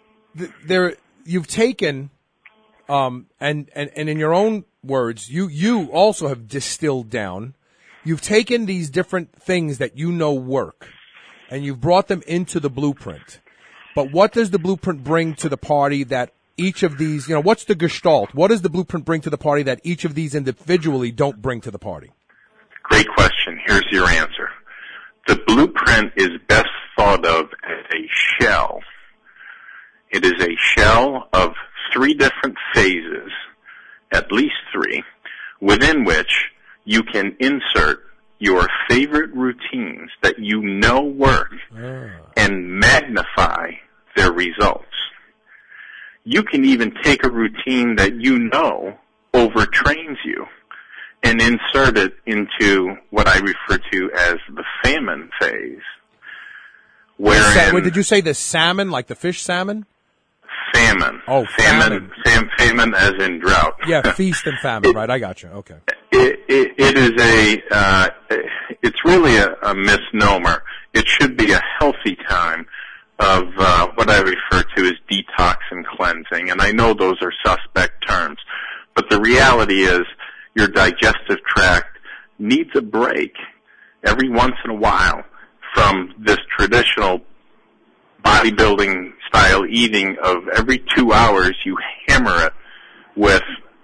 you've taken and in your own words, you also have distilled down. You've taken these different things that you know work, and you've brought them into the Blueprint. But what does the Blueprint bring to the party that each of these, what's the gestalt? What does the Blueprint bring to the party that each of these individually don't bring to the party? Great question. Here's your answer. The Blueprint is best thought of as a shell. It is a shell of 3 different phases, at least 3, within which you can insert your favorite routines that you know work and magnify their results. You can even take a routine that you know overtrains you and insert it into what I refer to as the famine phase. Wherein, did you say the salmon, like the fish salmon? Famine. Oh, famine. Famine as in drought. Yeah, feast and famine, right? I got you. Okay. It is it's really a misnomer. It should be a healthy time of what I refer to as detox and cleansing. And I know those are suspect terms, but the reality is your digestive tract needs a break every once in a while from this traditional bodybuilding style eating of every 2 hours you hammer it with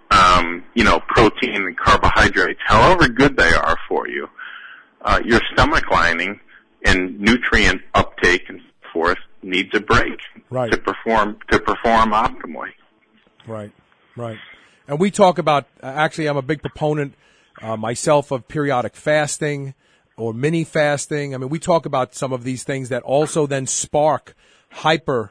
protein and carbohydrates, however good they are for you. Your stomach lining and nutrient uptake and so forth needs a break to perform optimally. Right. And we talk about, actually I'm a big proponent myself of periodic fasting or mini fasting. I mean, we talk about some of these things that also then spark hyper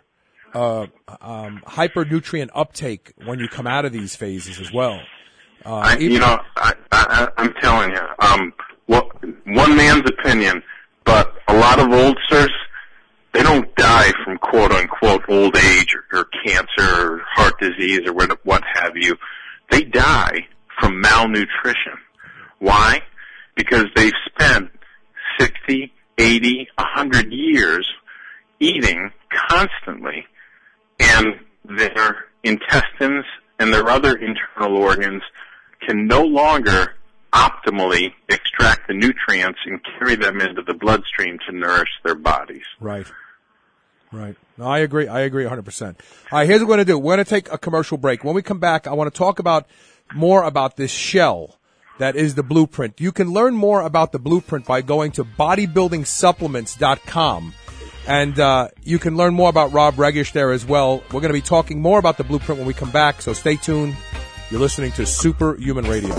nutrient uptake when you come out of these phases as well. I'm telling you, one man's opinion, but a lot of oldsters, they don't die from quote unquote old age or cancer or heart disease or what have you. They die from malnutrition. Why? Because they've spent 60, 80, 100 years eating constantly, and their intestines and their other internal organs can no longer optimally extract the nutrients and carry them into the bloodstream to nourish their bodies. Right. No, I agree 100%. All right, here's what we're going to do. We're going to take a commercial break. When we come back, I want to talk more about this shell that is the Blueprint. You can learn more about the Blueprint by going to bodybuildingsupplements.com. And you can learn more about Rob Regish there as well. We're going to be talking more about the Blueprint when we come back, so stay tuned. You're listening to Superhuman Radio.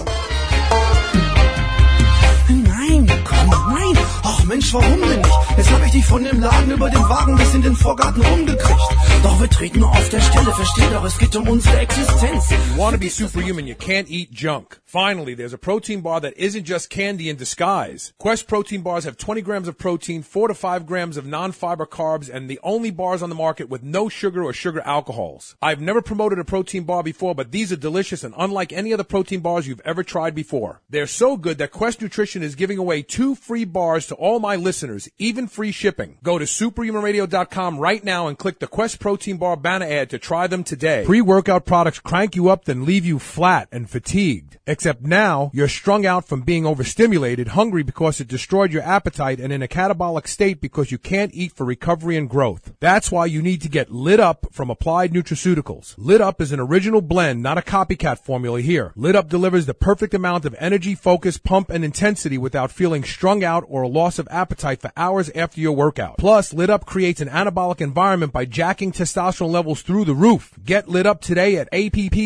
Nein, komm, nein. Ach Mensch, warum denn nicht? Jetzt hab ich dich von dem Laden über den Wagen bis in den Vorgarten rumgekriegt. Doch wir treten nur auf der Stelle, versteh doch, es geht unsere Existenz. You want to be superhuman, you can't eat junk. Finally, there's a protein bar that isn't just candy in disguise. Quest protein bars have 20 grams of protein, 4 to 5 grams of non-fiber carbs, and the only bars on the market with no sugar or sugar alcohols. I've never promoted a protein bar before, but these are delicious and unlike any other protein bars you've ever tried before. They're so good that Quest Nutrition is giving away 2 free bars to all my listeners, even free shipping. Go to superhumanradio.com right now and click the Quest Protein Bar banner ad to try them today. Pre-workout products crank you up then leave you flat and fatigued. Except now, you're strung out from being overstimulated, hungry because it destroyed your appetite, and in a catabolic state because you can't eat for recovery and growth. That's why you need to get Lit Up from Applied Nutraceuticals. Lit Up is an original blend, not a copycat formula here. Lit Up delivers the perfect amount of energy, focus, pump, and intensity without feeling strung out or a loss of appetite for hours after your workout. Plus, Lit Up creates an anabolic environment by jacking testosterone levels through the roof. Get Lit Up today at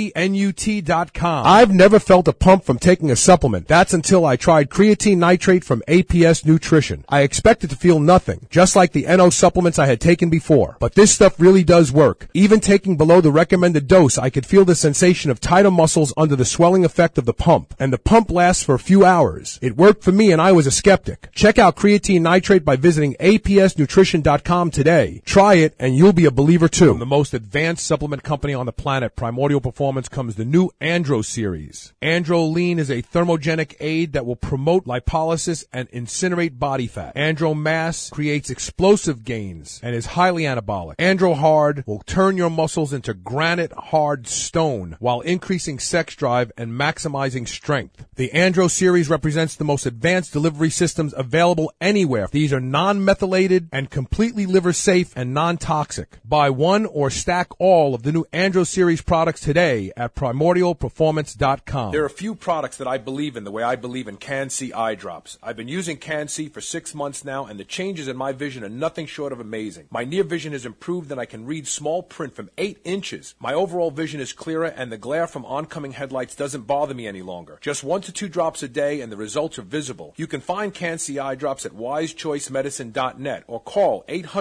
appnut.com. I've never felt a pump from taking a supplement. That's until I tried creatine nitrate from APS Nutrition. I expected to feel nothing, just like the NO supplements I had taken before. But this stuff really does work. Even taking below the recommended dose, I could feel the sensation of tighter muscles under the swelling effect of the pump. And the pump lasts for a few hours. It worked for me and I was a skeptic. Check out creatine nitrate by visiting apsnutrition.com today. Try it and you'll be a believer too. From the most advanced supplement company on the planet, Primordial Performance, comes the new Andro series. Androline is a thermogenic aid that will promote lipolysis and incinerate body fat. Andro Mass creates explosive gains and is highly anabolic. Andro Hard will turn your muscles into granite hard stone while increasing sex drive and maximizing strength. The Andro series represents the most advanced delivery systems available anywhere. These are non-methylated and completely liver safe and non-toxic. Buy one or stack all of the new Andro series products today at primordialperformance.com. There are a few products that I believe in the way I believe in Can-C eye drops. I've been using Can-C for 6 months now, and the changes in my vision are nothing short of amazing. My near vision has improved, and I can read small print from 8 inches. My overall vision is clearer, and the glare from oncoming headlights doesn't bother me any longer. Just 1 to 2 drops a day, and the results are visible. You can find Can-C eye drops at wisechoicemedicine.net or call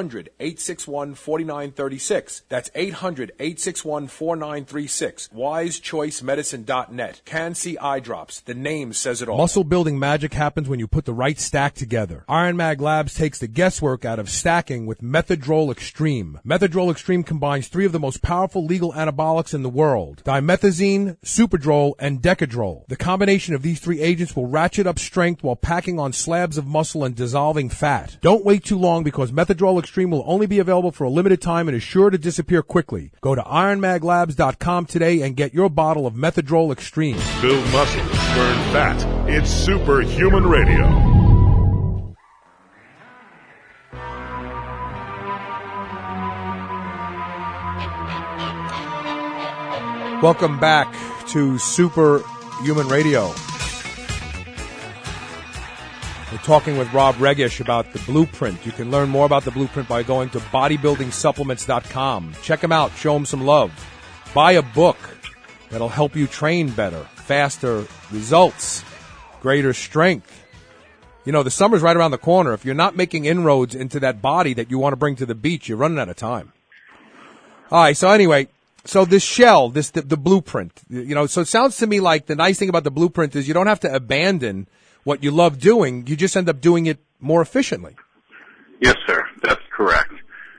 800-861-4936. That's 800-861-4936. wisechoicemedicine.net. Can-C eye drops. The name says it all. Muscle building magic happens when you put the right stack together. Iron Mag Labs takes the guesswork out of stacking with Methadrol Extreme. Methadrol Extreme combines 3 of the most powerful legal anabolics in the world: dimethazine, Superdrol, and Decadrol. The combination of these 3 agents will ratchet up strength while packing on slabs of muscle and dissolving fat. Don't wait too long because Methadrol Extreme will only be available for a limited time and is sure to disappear quickly. Go to ironmaglabs.com today and get your bottle of Methadrol Extreme. Build muscle, burn fat. It's Superhuman Radio. Welcome back to Superhuman Radio. We're talking with Rob Regish about the Blueprint. You can learn more about the Blueprint by going to bodybuildingsupplements.com. Check them out. Show them some love. Buy a book that'll help you train better, faster results, greater strength. You know, the summer's right around the corner. If you're not making inroads into that body that you want to bring to the beach, you're running out of time. All right, so anyway, so this shell, the Blueprint, you know, so it sounds to me like the nice thing about the Blueprint is you don't have to abandon what you love doing. You just end up doing it more efficiently. Yes, sir. That's correct.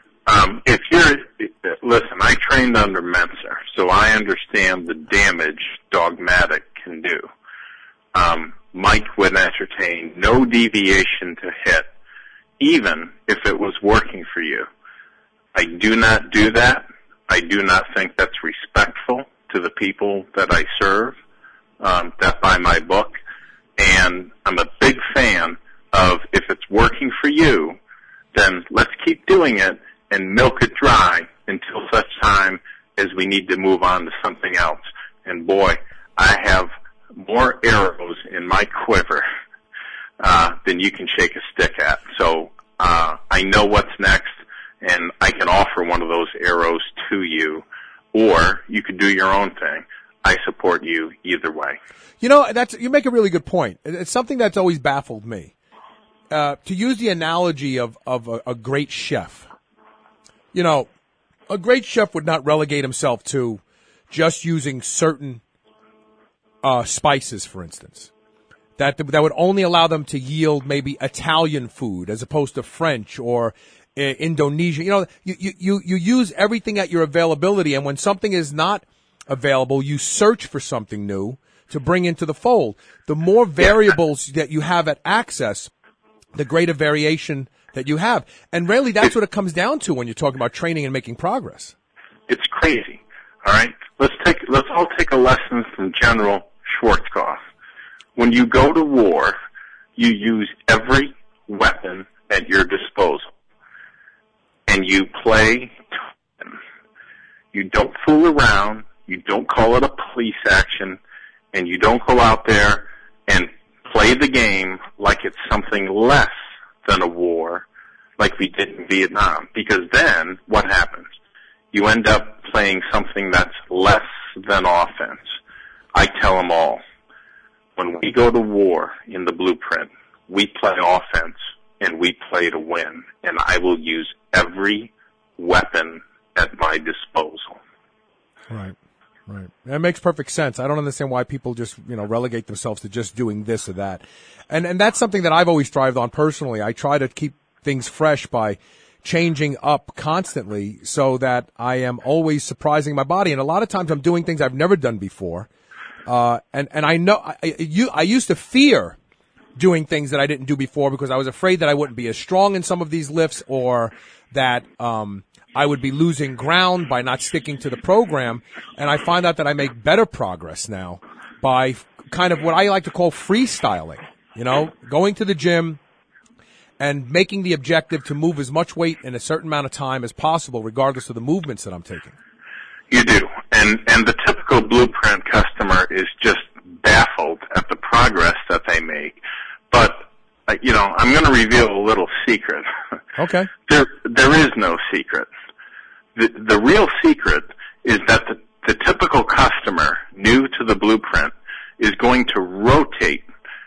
Listen, I trained under Mentzer, so I understand the damage Dogmatic can do. Mike would entertain no deviation to hit even if it was working for you. I do not do that. I do not think that's respectful to the people that I serve, that buy my book. And I'm a big fan of, if it's working for you, then let's keep doing it and milk it dry until such time as we need to move on to something else. And boy, I have more arrows in my quiver than you can shake a stick at. So I know what's next, and I can offer one of those arrows to you, or you could do your own thing. I support you either way. You know, you make a really good point. It's something that's always baffled me. To use the analogy of a great chef, you know, a great chef would not relegate himself to just using certain spices, for instance. That would only allow them to yield maybe Italian food as opposed to French or Indonesian. You know, you use everything at your availability, and when something is not available, you search for something new to bring into the fold. The more variables that you have at access, the greater variation that you have. And really, that's what it comes down to when you're talking about training and making progress. It's crazy. All right? Let's all take a lesson from General Schwarzkopf. When you go to war, you use every weapon at your disposal. And you play to win. You don't fool around. You don't call it a police action. And you don't go out there and play the game like it's something less than a war, like we did in Vietnam. Because then, what happens? You end up playing something that's less than offense. I tell them all, when we go to war in the blueprint, we play offense and we play to win. And I will use every weapon at my disposal. Right. Right. That makes perfect sense. I don't understand why people just, relegate themselves to just doing this or that. And that's something that I've always strived on personally. I try to keep things fresh by changing up constantly so that I am always surprising my body. And a lot of times I'm doing things I've never done before. And I know I used to fear doing things that I didn't do before because I was afraid that I wouldn't be as strong in some of these lifts, or that I would be losing ground by not sticking to the program. And I find out that I make better progress now by kind of what I like to call freestyling, going to the gym and making the objective to move as much weight in a certain amount of time as possible, regardless of the movements that I'm taking. You do. And the typical blueprint customer is just baffled at the progress that they make. But, I'm going to reveal a little secret. Okay. There is no secret. The real secret is that the typical customer, new to the blueprint, is going to rotate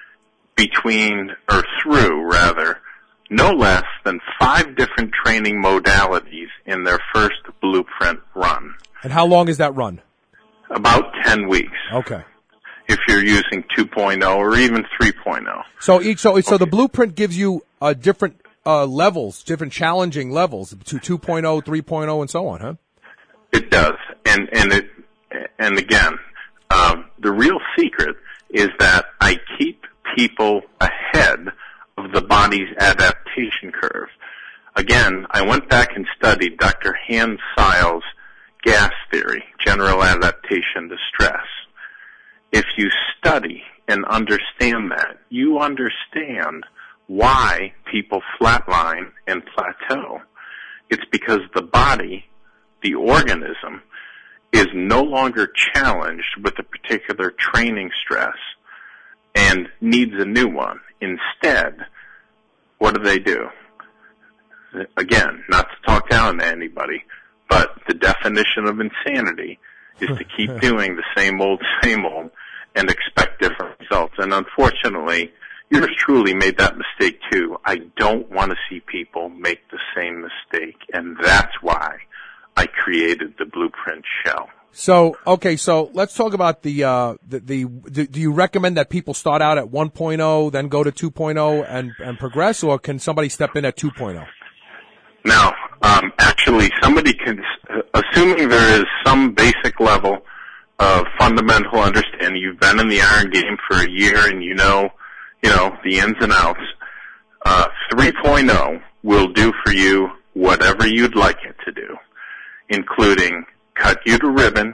through no less than 5 different training modalities in their first blueprint run. And how long is that run? About 10 weeks. Okay. If you're using 2.0 or even 3.0. So the blueprint gives you different levels, different challenging levels to 2.0, 3.0, and so on, huh? It does. And again, the real secret is that I keep people ahead of the body's adaptation curve. Again, I went back and studied Dr. Hans Seil's gas theory, general adaptation to stress. If you study and understand that, you understand why people flatline and plateau. It's because the body, the organism, is no longer challenged with a particular training stress and needs a new one. Instead, what do? Again, not to talk down to anybody, but the definition of insanity is to keep doing the same old, and expect different results. And unfortunately, yours truly made that mistake too. I don't want to see people make the same mistake, and that's why I created the Blueprint Shell. So let's talk about do you recommend that people start out at 1.0, then go to 2.0 and progress, or can somebody step in at 2.0? Now, actually, somebody can, assuming there is some basic level of fundamental understanding, you've been in the iron game for a year and you know the ins and outs, 3.0 will do for you whatever you'd like it to do, including cut you to ribbons,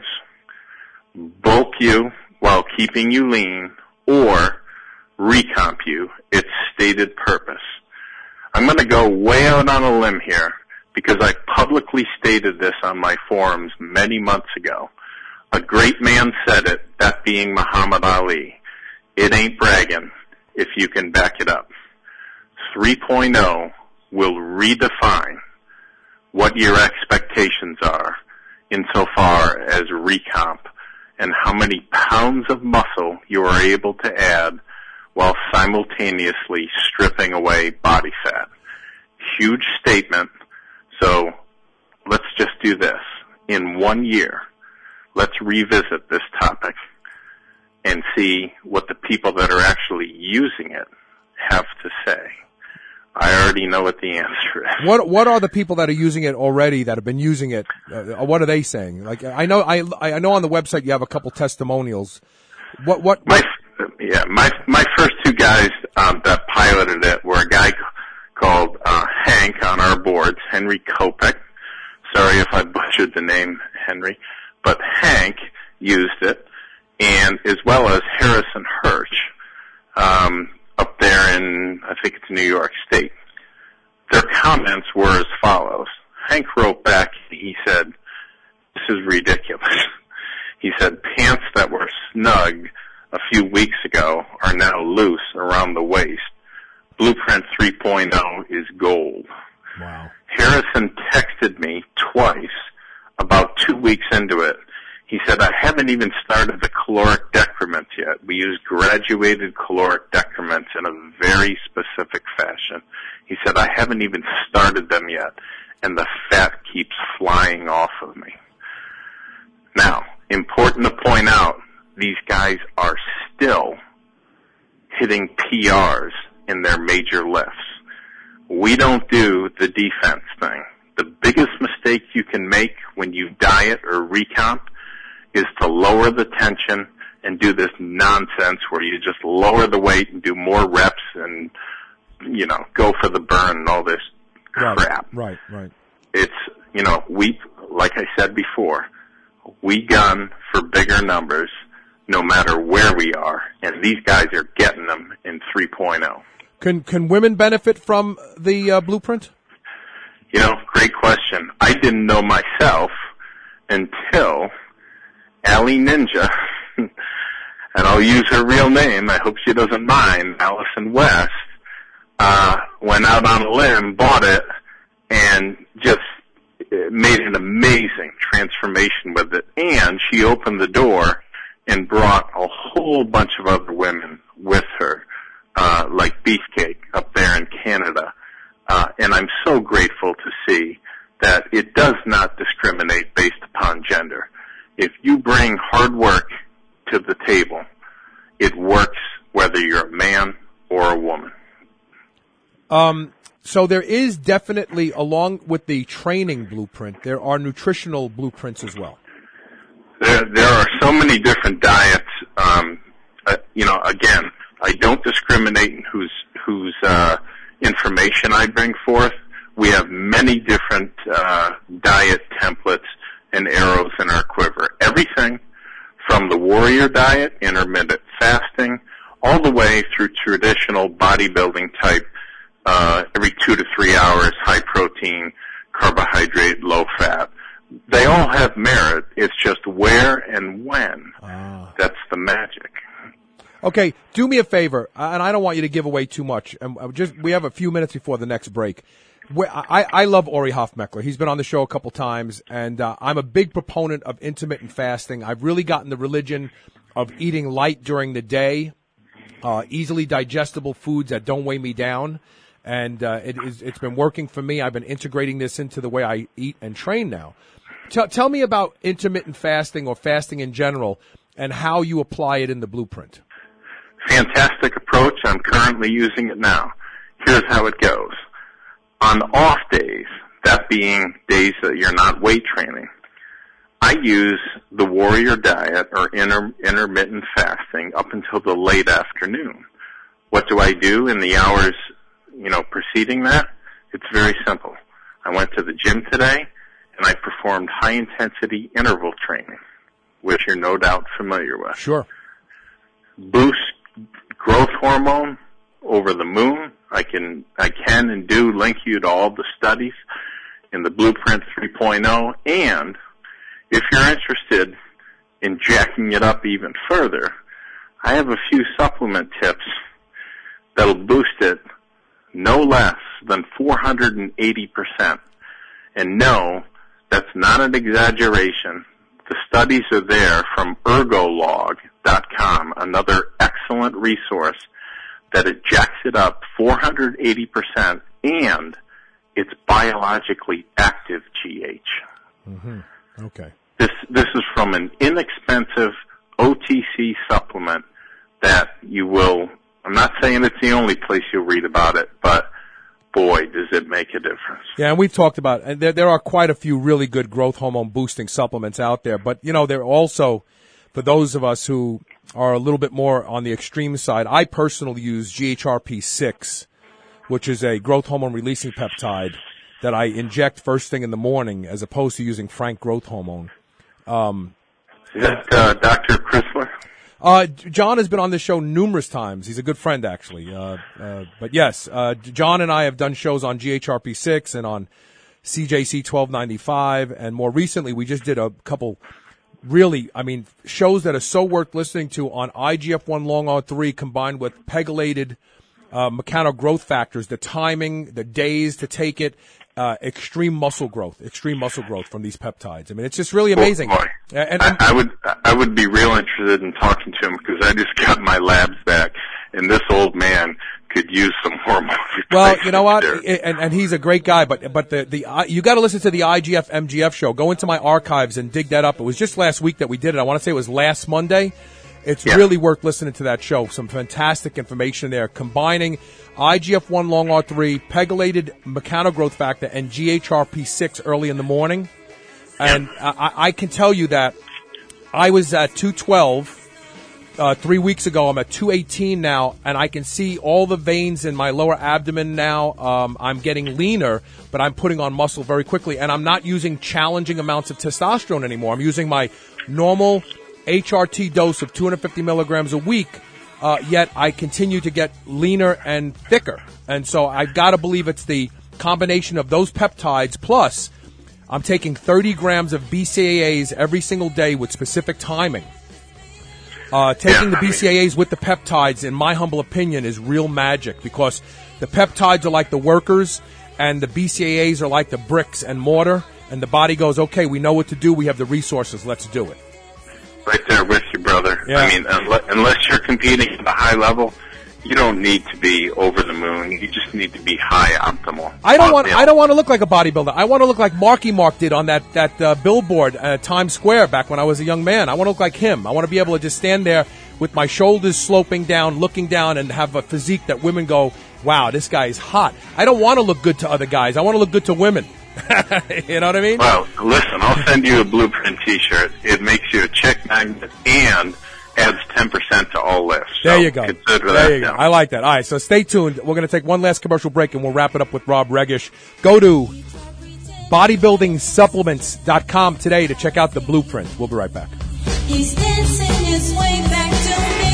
bulk you while keeping you lean, or recomp you, its stated purpose. I'm going to go way out on a limb here because I publicly stated this on my forums many months ago. A great man said it, that being Muhammad Ali. It ain't bragging if you can back it up. 3.0 will redefine what your expectations are insofar as recomp and how many pounds of muscle you are able to add while simultaneously stripping away body fat. Huge statement. So let's just do this. In 1 year, let's revisit this topic and see what the people that are actually using it have to say. I already know what the answer is. What are the people that are using it already that have been using it? What are they saying? Like I know on the website you have a couple testimonials. My first two guys that piloted it were a guy called Hank on our boards, Henry Kopek. Sorry if I butchered the name, Henry, but Hank used it, and as well as Harrison Hirsch up there in, I think it's New York State. Their comments were as follows. Hank wrote back, he said, "This is ridiculous." He said, "Pants that were snug a few weeks ago are now loose around the waist. Blueprint 3.0 is gold." Wow. Harrison texted me twice about 2 weeks into it. He said, "I haven't even started the caloric decrements yet. We use graduated caloric decrements in a very specific fashion." He said, "I haven't even started them yet, and the fat keeps flying off of me." Now, important to point out, these guys are still hitting PRs in their major lifts. We don't do the defense thing. The biggest mistake you can make when you diet or recomp is to lower the tension and do this nonsense where you just lower the weight and do more reps and, go for the burn and all this crap. Right. It's, like I said before, we gun for bigger numbers no matter where we are, and these guys are getting them in 3.0. Can women benefit from the blueprint? Great question. I didn't know myself until Allie Ninja, and I'll use her real name, I hope she doesn't mind, Allison West, went out on a limb, bought it, and just made an amazing transformation with it. And she opened the door and brought a whole bunch of other women with her, like Beefcake up there in Canada. And I'm so grateful to see that it does not discriminate based upon gender. If you bring hard work to the table, it works whether you're a man or a woman. So there is definitely, along with the training blueprint, there are nutritional blueprints as well. There are so many different diets. Again, I don't discriminate in whose information I bring forth. We have many different diet templates and arrows in our quiver. Everything from the warrior diet, intermittent fasting, all the way through traditional bodybuilding type, every 2 to 3 hours, high protein, carbohydrate, low fat. They all have merit. It's just where and when. That's the magic. Okay, do me a favor, and I don't want you to give away too much. And we have a few minutes before the next break. I love Ori Hofmeckler. He's been on the show a couple times, and I'm a big proponent of intermittent fasting. I've really gotten the religion of eating light during the day, easily digestible foods that don't weigh me down, and it's been working for me. I've been integrating this into the way I eat and train now. Tell me about intermittent fasting or fasting in general and how you apply it in the blueprint. Fantastic approach. I'm currently using it now. Here's how it goes. On off days, that being days that you're not weight training, I use the warrior diet or intermittent fasting up until the late afternoon. What do I do in the hours, preceding that, it's very simple. I went to the gym today, and I performed high-intensity interval training, which you're no doubt familiar with. Sure. Boost growth hormone over the moon. I can and do link you to all the studies in the Blueprint 3.0, and if you're interested in jacking it up even further, I have a few supplement tips that'll boost it no less than 480%. And no, that's not an exaggeration. The studies are there from ergolog.com, another excellent resource that it jacks it up 480%, and it's biologically active GH. Mm-hmm. Okay. This is from an inexpensive OTC supplement that you will, I'm not saying it's the only place you'll read about it, but boy, does it make a difference. Yeah, and we've talked about, and there are quite a few really good growth hormone boosting supplements out there, but there are also, for those of us who are a little bit more on the extreme side, I personally use GHRP6, which is a growth hormone releasing peptide that I inject first thing in the morning as opposed to using frank growth hormone. Is that Dr. Chrysler? John has been on this show numerous times. He's a good friend, actually. But yes, John and I have done shows on GHRP6 and on CJC 1295, and more recently we just did a couple really, shows that are so worth listening to on IGF-1 long R3 combined with pegylated mechano growth factors, the timing, the days to take it, extreme muscle growth from these peptides. It's just really amazing. Oh, boy. And I would be real interested in talking to him because I just got my labs back, and this old man could use some hormone. Well, you know what? And he's a great guy, but you got to listen to the IGF MGF show. Go into my archives and dig that up. It was just last week that we did it. I want to say it was last Monday. It's really worth listening to that show. Some fantastic information there, combining IGF-1 long R3, pegylated mechano-growth factor, and GHRP6 early in the morning. And I can tell you that I was at 212 3 weeks ago. I'm at 218 now, and I can see all the veins in my lower abdomen now. I'm getting leaner, but I'm putting on muscle very quickly, and I'm not using challenging amounts of testosterone anymore. I'm using my normal HRT dose of 250 milligrams a week, yet I continue to get leaner and thicker. And so I've got to believe it's the combination of those peptides, plus I'm taking 30 grams of BCAAs every single day with specific timing. Taking the BCAAs with the peptides, in my humble opinion, is real magic, because the peptides are like the workers and the BCAAs are like the bricks and mortar, and the body goes, okay, we know what to do, we have the resources, let's do it. Right there with you, brother. Yeah. Unless you're competing at a high level, you don't need to be over the moon. You just need to be high optimal. I don't want to look like a bodybuilder. I want to look like Marky Mark did on that billboard at Times Square back when I was a young man. I want to look like him. I want to be able to just stand there with my shoulders sloping down, looking down, and have a physique that women go, wow, this guy is hot. I don't want to look good to other guys. I want to look good to women. You know what I mean? Well, listen, I'll send you a Blueprint T-shirt. It makes you a chick magnet and adds 10% to all lifts. So there you go. There you go. I like that. All right, so stay tuned. We're going to take one last commercial break, and we'll wrap it up with Rob Regish. Go to bodybuildingsupplements.com today to check out the Blueprint. We'll be right back. He's dancing his way back to me.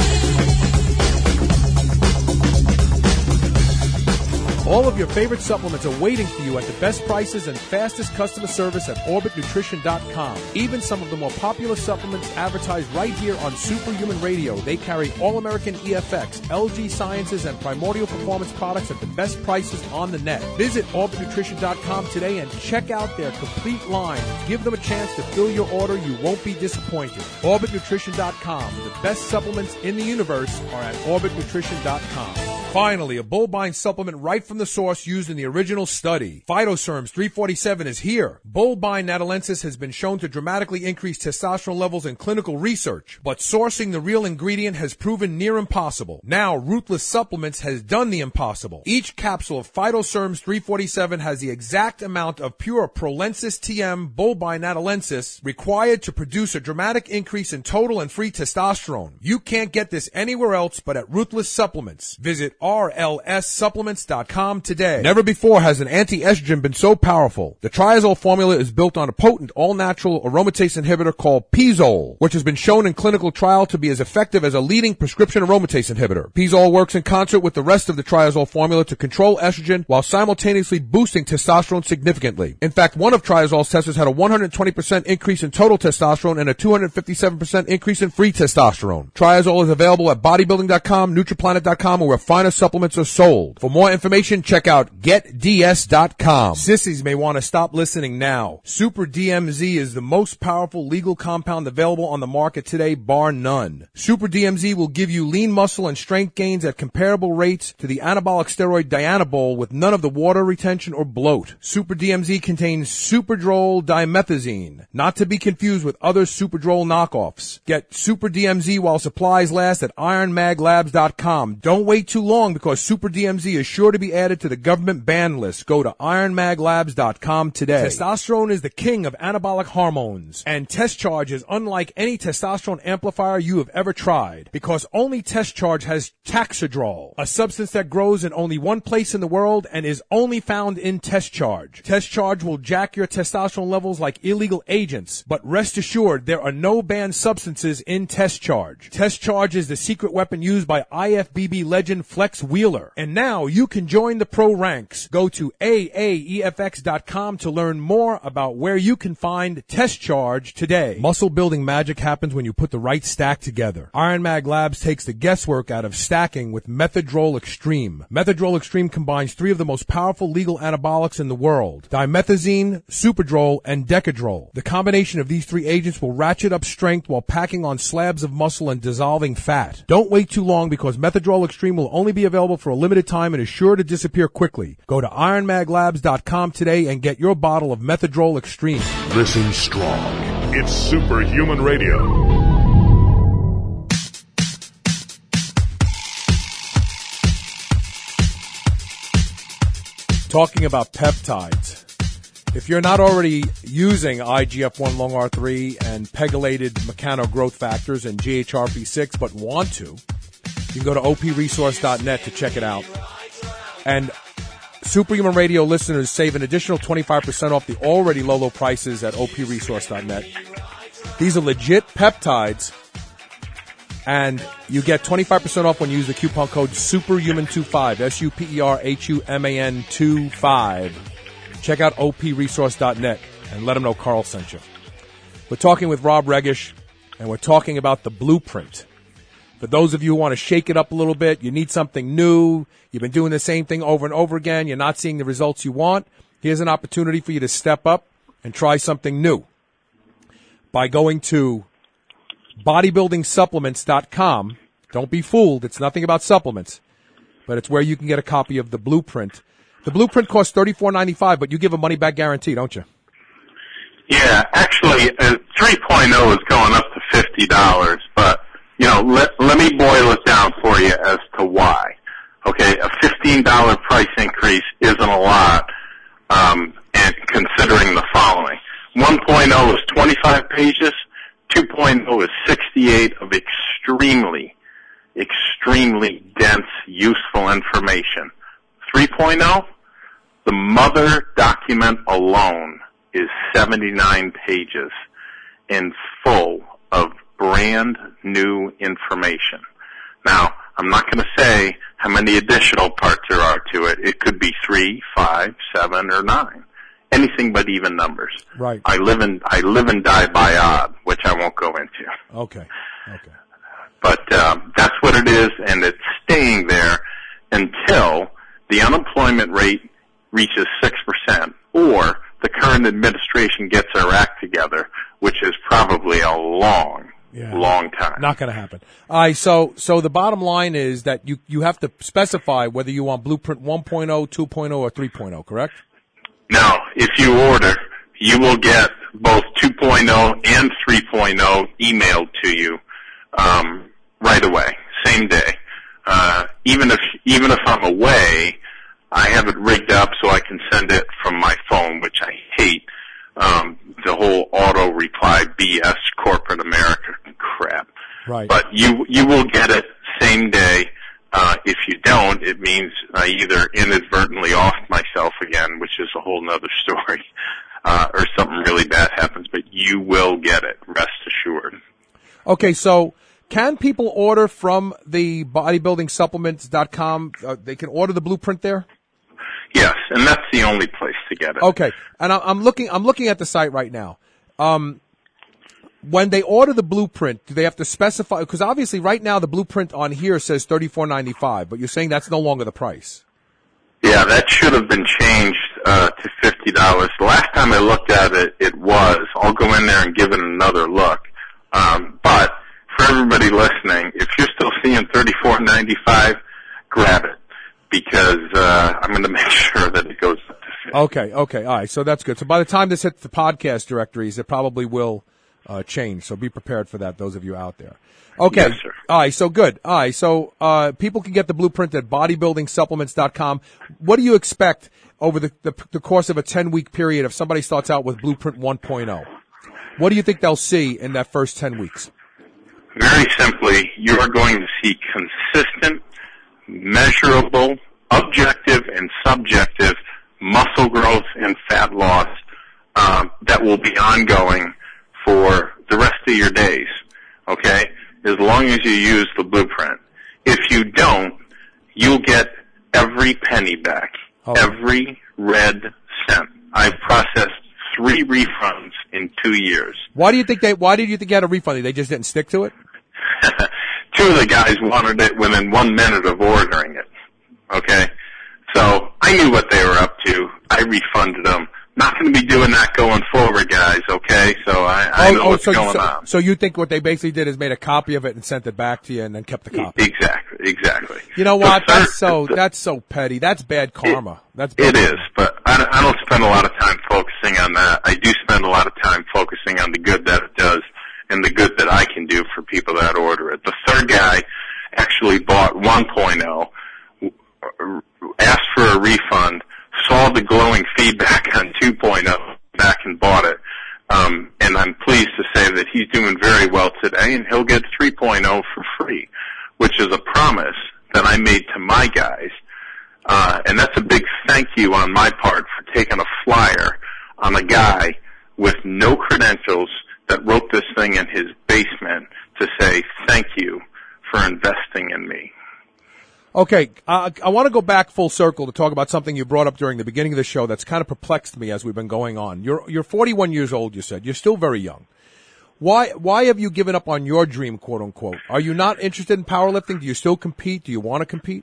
All of your favorite supplements are waiting for you at the best prices and fastest customer service at OrbitNutrition.com. Even some of the more popular supplements advertised right here on Superhuman Radio. They carry All-American EFX, LG Sciences, and Primordial Performance products at the best prices on the net. Visit OrbitNutrition.com today and check out their complete line. Give them a chance to fill your order. You won't be disappointed. OrbitNutrition.com. The best supplements in the universe are at OrbitNutrition.com. Finally, a Bullbine supplement right from the source used in the original study. Phytoserms 347 is here. Bullbine natalensis has been shown to dramatically increase testosterone levels in clinical research, but sourcing the real ingredient has proven near impossible. Now, Ruthless Supplements has done the impossible. Each capsule of Phytoserms 347 has the exact amount of pure Prolensis TM Bullbine natalensis required to produce a dramatic increase in total and free testosterone. You can't get this anywhere else but at Ruthless Supplements. Visit rlssupplements.com today. Never before has an anti-estrogen been so powerful. The triazole formula is built on a potent all-natural aromatase inhibitor called Pizole, which has been shown in clinical trial to be as effective as a leading prescription aromatase inhibitor. Pizole works in concert with the rest of the triazole formula to control estrogen while simultaneously boosting testosterone significantly. In fact, one of triazole's testers had a 120% increase in total testosterone and a 257% increase in free testosterone. Triazole is available at bodybuilding.com, nutriplanet.com, or where finer supplements are sold. For more information, check out getds.com. Sissies may want to stop listening now. Super DMZ is the most powerful legal compound available on the market today, bar none. Super DMZ will give you lean muscle and strength gains at comparable rates to the anabolic steroid Dianabol with none of the water retention or bloat. Super DMZ contains Superdrol dimethazine, not to be confused with other Superdrol knockoffs. Get Super DMZ while supplies last at ironmaglabs.com. Don't wait too long because Super DMZ is sure to be added to the government ban list. Go to ironmaglabs.com today. Testosterone is the king of anabolic hormones, and Test Charge is unlike any testosterone amplifier you have ever tried because only Test Charge has Taxidrol, a substance that grows in only one place in the world and is only found in Test Charge. Test Charge will jack your testosterone levels like illegal agents, but rest assured there are no banned substances in Test Charge. Test Charge is the secret weapon used by IFBB legend Flex Wheeler. And now you can join the pro ranks. Go to AAEFX.com to learn more about where you can find Test Charge today. Muscle building magic happens when you put the right stack together. Iron Mag Labs takes the guesswork out of stacking with Methadrol Extreme. Methadrol Extreme combines three of the most powerful legal anabolics in the world: dimethazine, Superdrol, and Decadrol. The combination of these three agents will ratchet up strength while packing on slabs of muscle and dissolving fat. Don't wait too long because Methadrol Extreme will only be available for a limited time and is sure to disappear quickly. Go to ironmaglabs.com today and get your bottle of Methadrol Extreme. Listen strong. It's Superhuman Radio. Talking about peptides. If you're not already using IGF-1 long R3 and pegylated mechanogrowth factors and GHRP6 but want to, you can go to opresource.net to check it out. And Superhuman Radio listeners save an additional 25% off the already low prices at opresource.net. These are legit peptides, and you get 25% off when you use the coupon code SUPERHUMAN25, SUPERHUMAN25. Check out opresource.net and let them know Carl sent you. We're talking with Rob Regish, and we're talking about the blueprint. For those of you who want to shake it up a little bit, you need something new, you've been doing the same thing over and over again, you're not seeing the results you want, here's an opportunity for you to step up and try something new by going to bodybuildingsupplements.com. Don't be fooled, it's nothing about supplements, but it's where you can get a copy of the blueprint. The blueprint costs $34.95, but you give a money-back guarantee, don't you? Yeah, actually, 3.0 is going up to $50, but, you know, let me boil it down for you as to why. Okay, a $15 price increase isn't a lot, and considering the following. 1.0 is 25 pages, 2.0 is 68 of extremely dense, useful information. 3.0, the mother document alone is 79 pages and full of brand new information. Now, I'm not going to say how many additional parts there are to it. It could be 3, 5, 7, or 9. Anything but even numbers. Right. I live and die by odd, which I won't go into. Okay. But that's what it is, and it's staying there until the unemployment rate reaches 6%, or the current administration gets their act together, which is probably a long time. Not going to happen. All right, so the bottom line is that you have to specify whether you want Blueprint 1.0, 2.0, or 3.0, correct? No, if you order, you will get both 2.0 and 3.0 emailed to you right away, same day. Even if I'm away, I have it rigged up so I can send it from my phone, which I hate. The whole auto reply BS corporate America crap. Right. But you will get it same day. If you don't, it means I either inadvertently offed myself again, which is a whole nother story, or something really bad happens, but you will get it, rest assured. Okay, so can people order from the bodybuildingsupplements.com? They can order the blueprint there? Yes, and that's the only place to get it. Okay, and I'm looking at the site right now. When they order the blueprint, do they have to specify? Because obviously, right now the blueprint on here says $34.95, but you're saying that's no longer the price. Yeah, that should have been changed to $50. The last time I looked at it, it was. I'll go in there and give it another look. But for everybody listening, if you're still seeing $34.95, grab it, because I'm going to make sure that it goes up to $50. Okay, all right. So that's good. So by the time this hits the podcast directories, it probably will change. So be prepared for that, those of you out there. Okay. Yes, sir. All right, so good. All right, so people can get the blueprint at bodybuildingsupplements.com. What do you expect over the course of a 10-week period if somebody starts out with Blueprint 1.0? What do you think they'll see in that first 10 weeks? Very simply, you are going to see consistent, measurable, objective, and subjective muscle growth and fat loss that will be ongoing for the rest of your days, okay, as long as you use the blueprint. If you don't, you'll get every penny back, every red cent. I've processed 3 refunds in 2 years. Why did you think they had a refund? They just didn't stick to it? 2 of the guys wanted it within 1 minute of ordering it, okay? So I knew what they were up to. I refunded them. Not going to be doing that going forward, guys, okay? So I know what's going on. So you think what they basically did is made a copy of it and sent it back to you and then kept the copy? Exactly. You know what? That's so petty. That's bad karma. It is, but I don't spend a lot of time focusing on that. I do spend a lot of time focusing on the good that it does and the good that I can do for people that order it. The third guy actually bought 1.0, asked for a refund, saw the glowing feedback on 2.0, back and bought it. And I'm pleased to say that he's doing very well today, and he'll get 3.0 for free, which is a promise that I made to my guys. And that's a big thank you on my part for taking a flyer on a guy with no credentials that wrote this thing in his basement to say thank you for investing in me. Okay, I want to go back full circle to talk about something you brought up during the beginning of the show that's kind of perplexed me as we've been going on. You're 41 years old, you said. You're still very young. Why have you given up on your dream, quote unquote? Are you not interested in powerlifting? Do you still compete? Do you want to compete?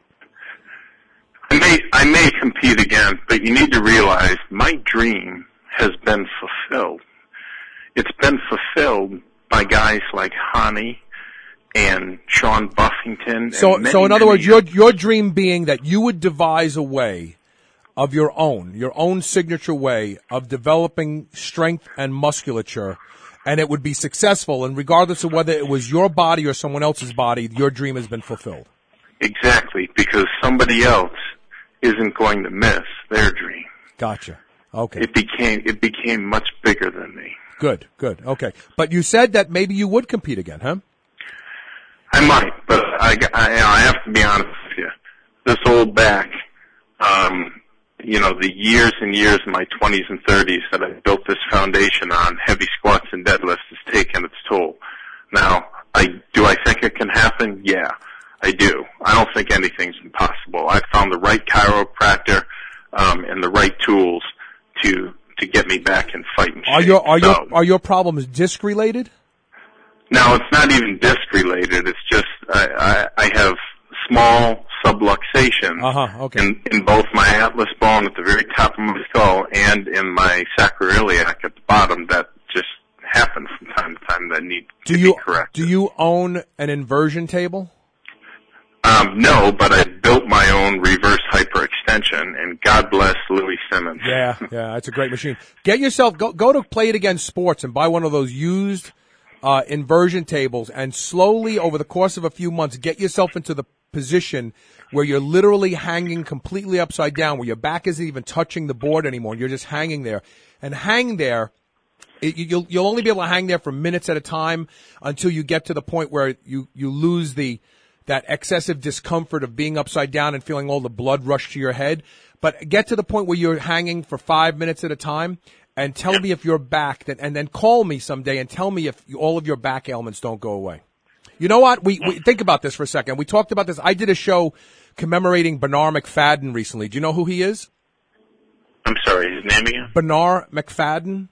I may compete again, but you need to realize my dream has been fulfilled. It's been fulfilled by guys like Hani and Sean Buffington. So in other words, your dream being that you would devise a way of your own signature way of developing strength and musculature, and it would be successful, and regardless of whether it was your body or someone else's body, your dream has been fulfilled. Exactly, because somebody else isn't going to miss their dream. Gotcha. Okay. It became much bigger than me. Good. Okay. But you said that maybe you would compete again, huh? I might, but I have to be honest with you. This old back, the years and years in my 20s and 30s that I built this foundation on, heavy squats and deadlifts, has taken its toll. Now, do I think it can happen? Yeah, I do. I don't think anything's impossible. I found the right chiropractor and the right tools to get me back in fighting shape. Are your problems disc related? No, it's not even disc related. It's just I have small subluxation in both my atlas bone at the very top of my skull and in my sacroiliac at the bottom that just happen from time to time that need to be corrected. Do you own an inversion table? No, but I built my own reverse hyperextension, and God bless Louis Simmons. Yeah, it's a great machine. Get yourself, go to Play It Again Sports and buy one of those used inversion tables, and slowly over the course of a few months get yourself into the position where you're literally hanging completely upside down, where your back isn't even touching the board anymore. You're just hanging there. And hang there, you'll only be able to hang there for minutes at a time until you get to the point where you lose the that excessive discomfort of being upside down and feeling all the blood rush to your head. But get to the point where you're hanging for 5 minutes at a time and tell me if your back, and then call me someday and tell me if all of your back ailments don't go away. You know what? We think about this for a second. We talked about this. I did a show commemorating Bernard McFadden recently. Do you know who he is? I'm sorry, his name again? Bernard McFadden.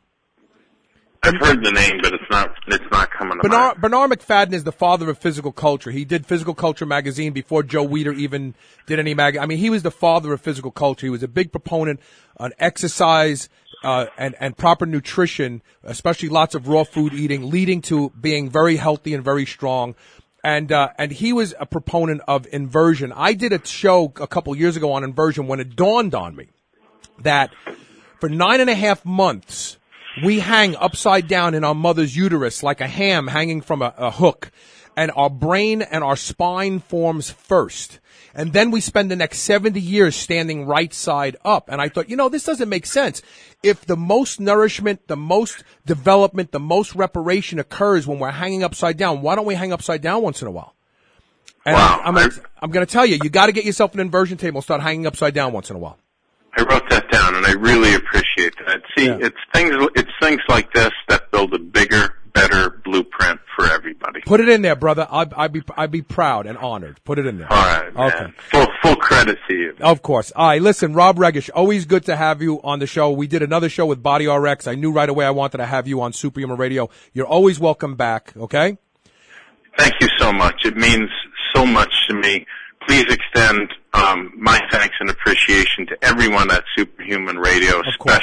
I've heard the name, but it's not coming to mind. Bernard McFadden is the father of physical culture. He did Physical Culture magazine before Joe Weider even did any I mean, he was the father of physical culture. He was a big proponent on exercise and proper nutrition, especially lots of raw food eating, leading to being very healthy and very strong. And he was a proponent of inversion. I did a show a couple years ago on inversion when it dawned on me that for 9.5 months, we hang upside down in our mother's uterus like a ham hanging from a hook, and our brain and our spine forms first. And then we spend the next 70 years standing right side up. And I thought, this doesn't make sense. If the most nourishment, the most development, the most reparation occurs when we're hanging upside down, why don't we hang upside down once in a while? And wow. I'm going to tell you, you got to get yourself an inversion table and start hanging upside down once in a while. I wrote that down, and I really appreciate that. See, it's things like this that build a bigger, better blueprint for everybody. Put it in there, brother. I'd be proud and honored. Put it in there. All right, man. Okay. Full credit to you. Of course. All right, listen, Rob Regish, always good to have you on the show. We did another show with Body RX. I knew right away I wanted to have you on Superhuman Radio. You're always welcome back, okay? Thank you so much. It means so much to me. Please extend my thanks and appreciation to everyone at Superhuman Radio,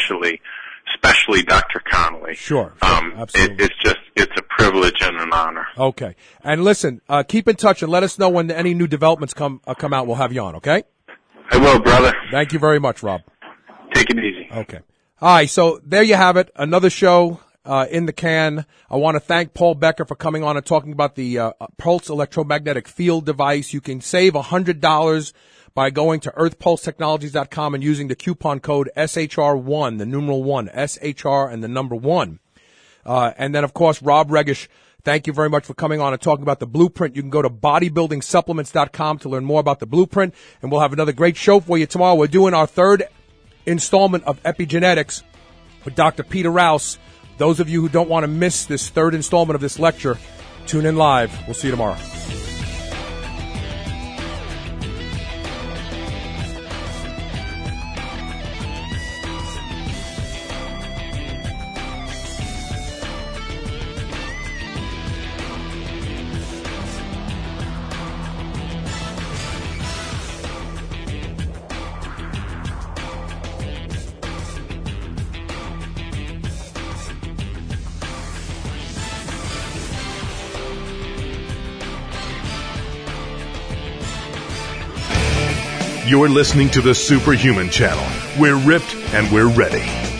especially Dr. Connolly. Sure, absolutely. It's a privilege and an honor. Okay. And listen, keep in touch and let us know when any new developments come out. We'll have you on, okay? I will, brother. Thank you very much, Rob. Take it easy. Okay. All right, so there you have it. Another show in the can. I want to thank Paul Becker for coming on and talking about the Pulse electromagnetic field device. You can save $100 by going to earthpulsetechnologies.com and using the coupon code SHR1, the numeral 1, SHR and the number 1. And then, of course, Rob Regish, thank you very much for coming on and talking about the blueprint. You can go to bodybuildingsupplements.com to learn more about the blueprint, and we'll have another great show for you tomorrow. We're doing our third installment of Epigenetics with Dr. Peter Rouse. Those of you who don't want to miss this third installment of this lecture, tune in live. We'll see you tomorrow. You're listening to the Superhuman Channel. We're ripped and we're ready.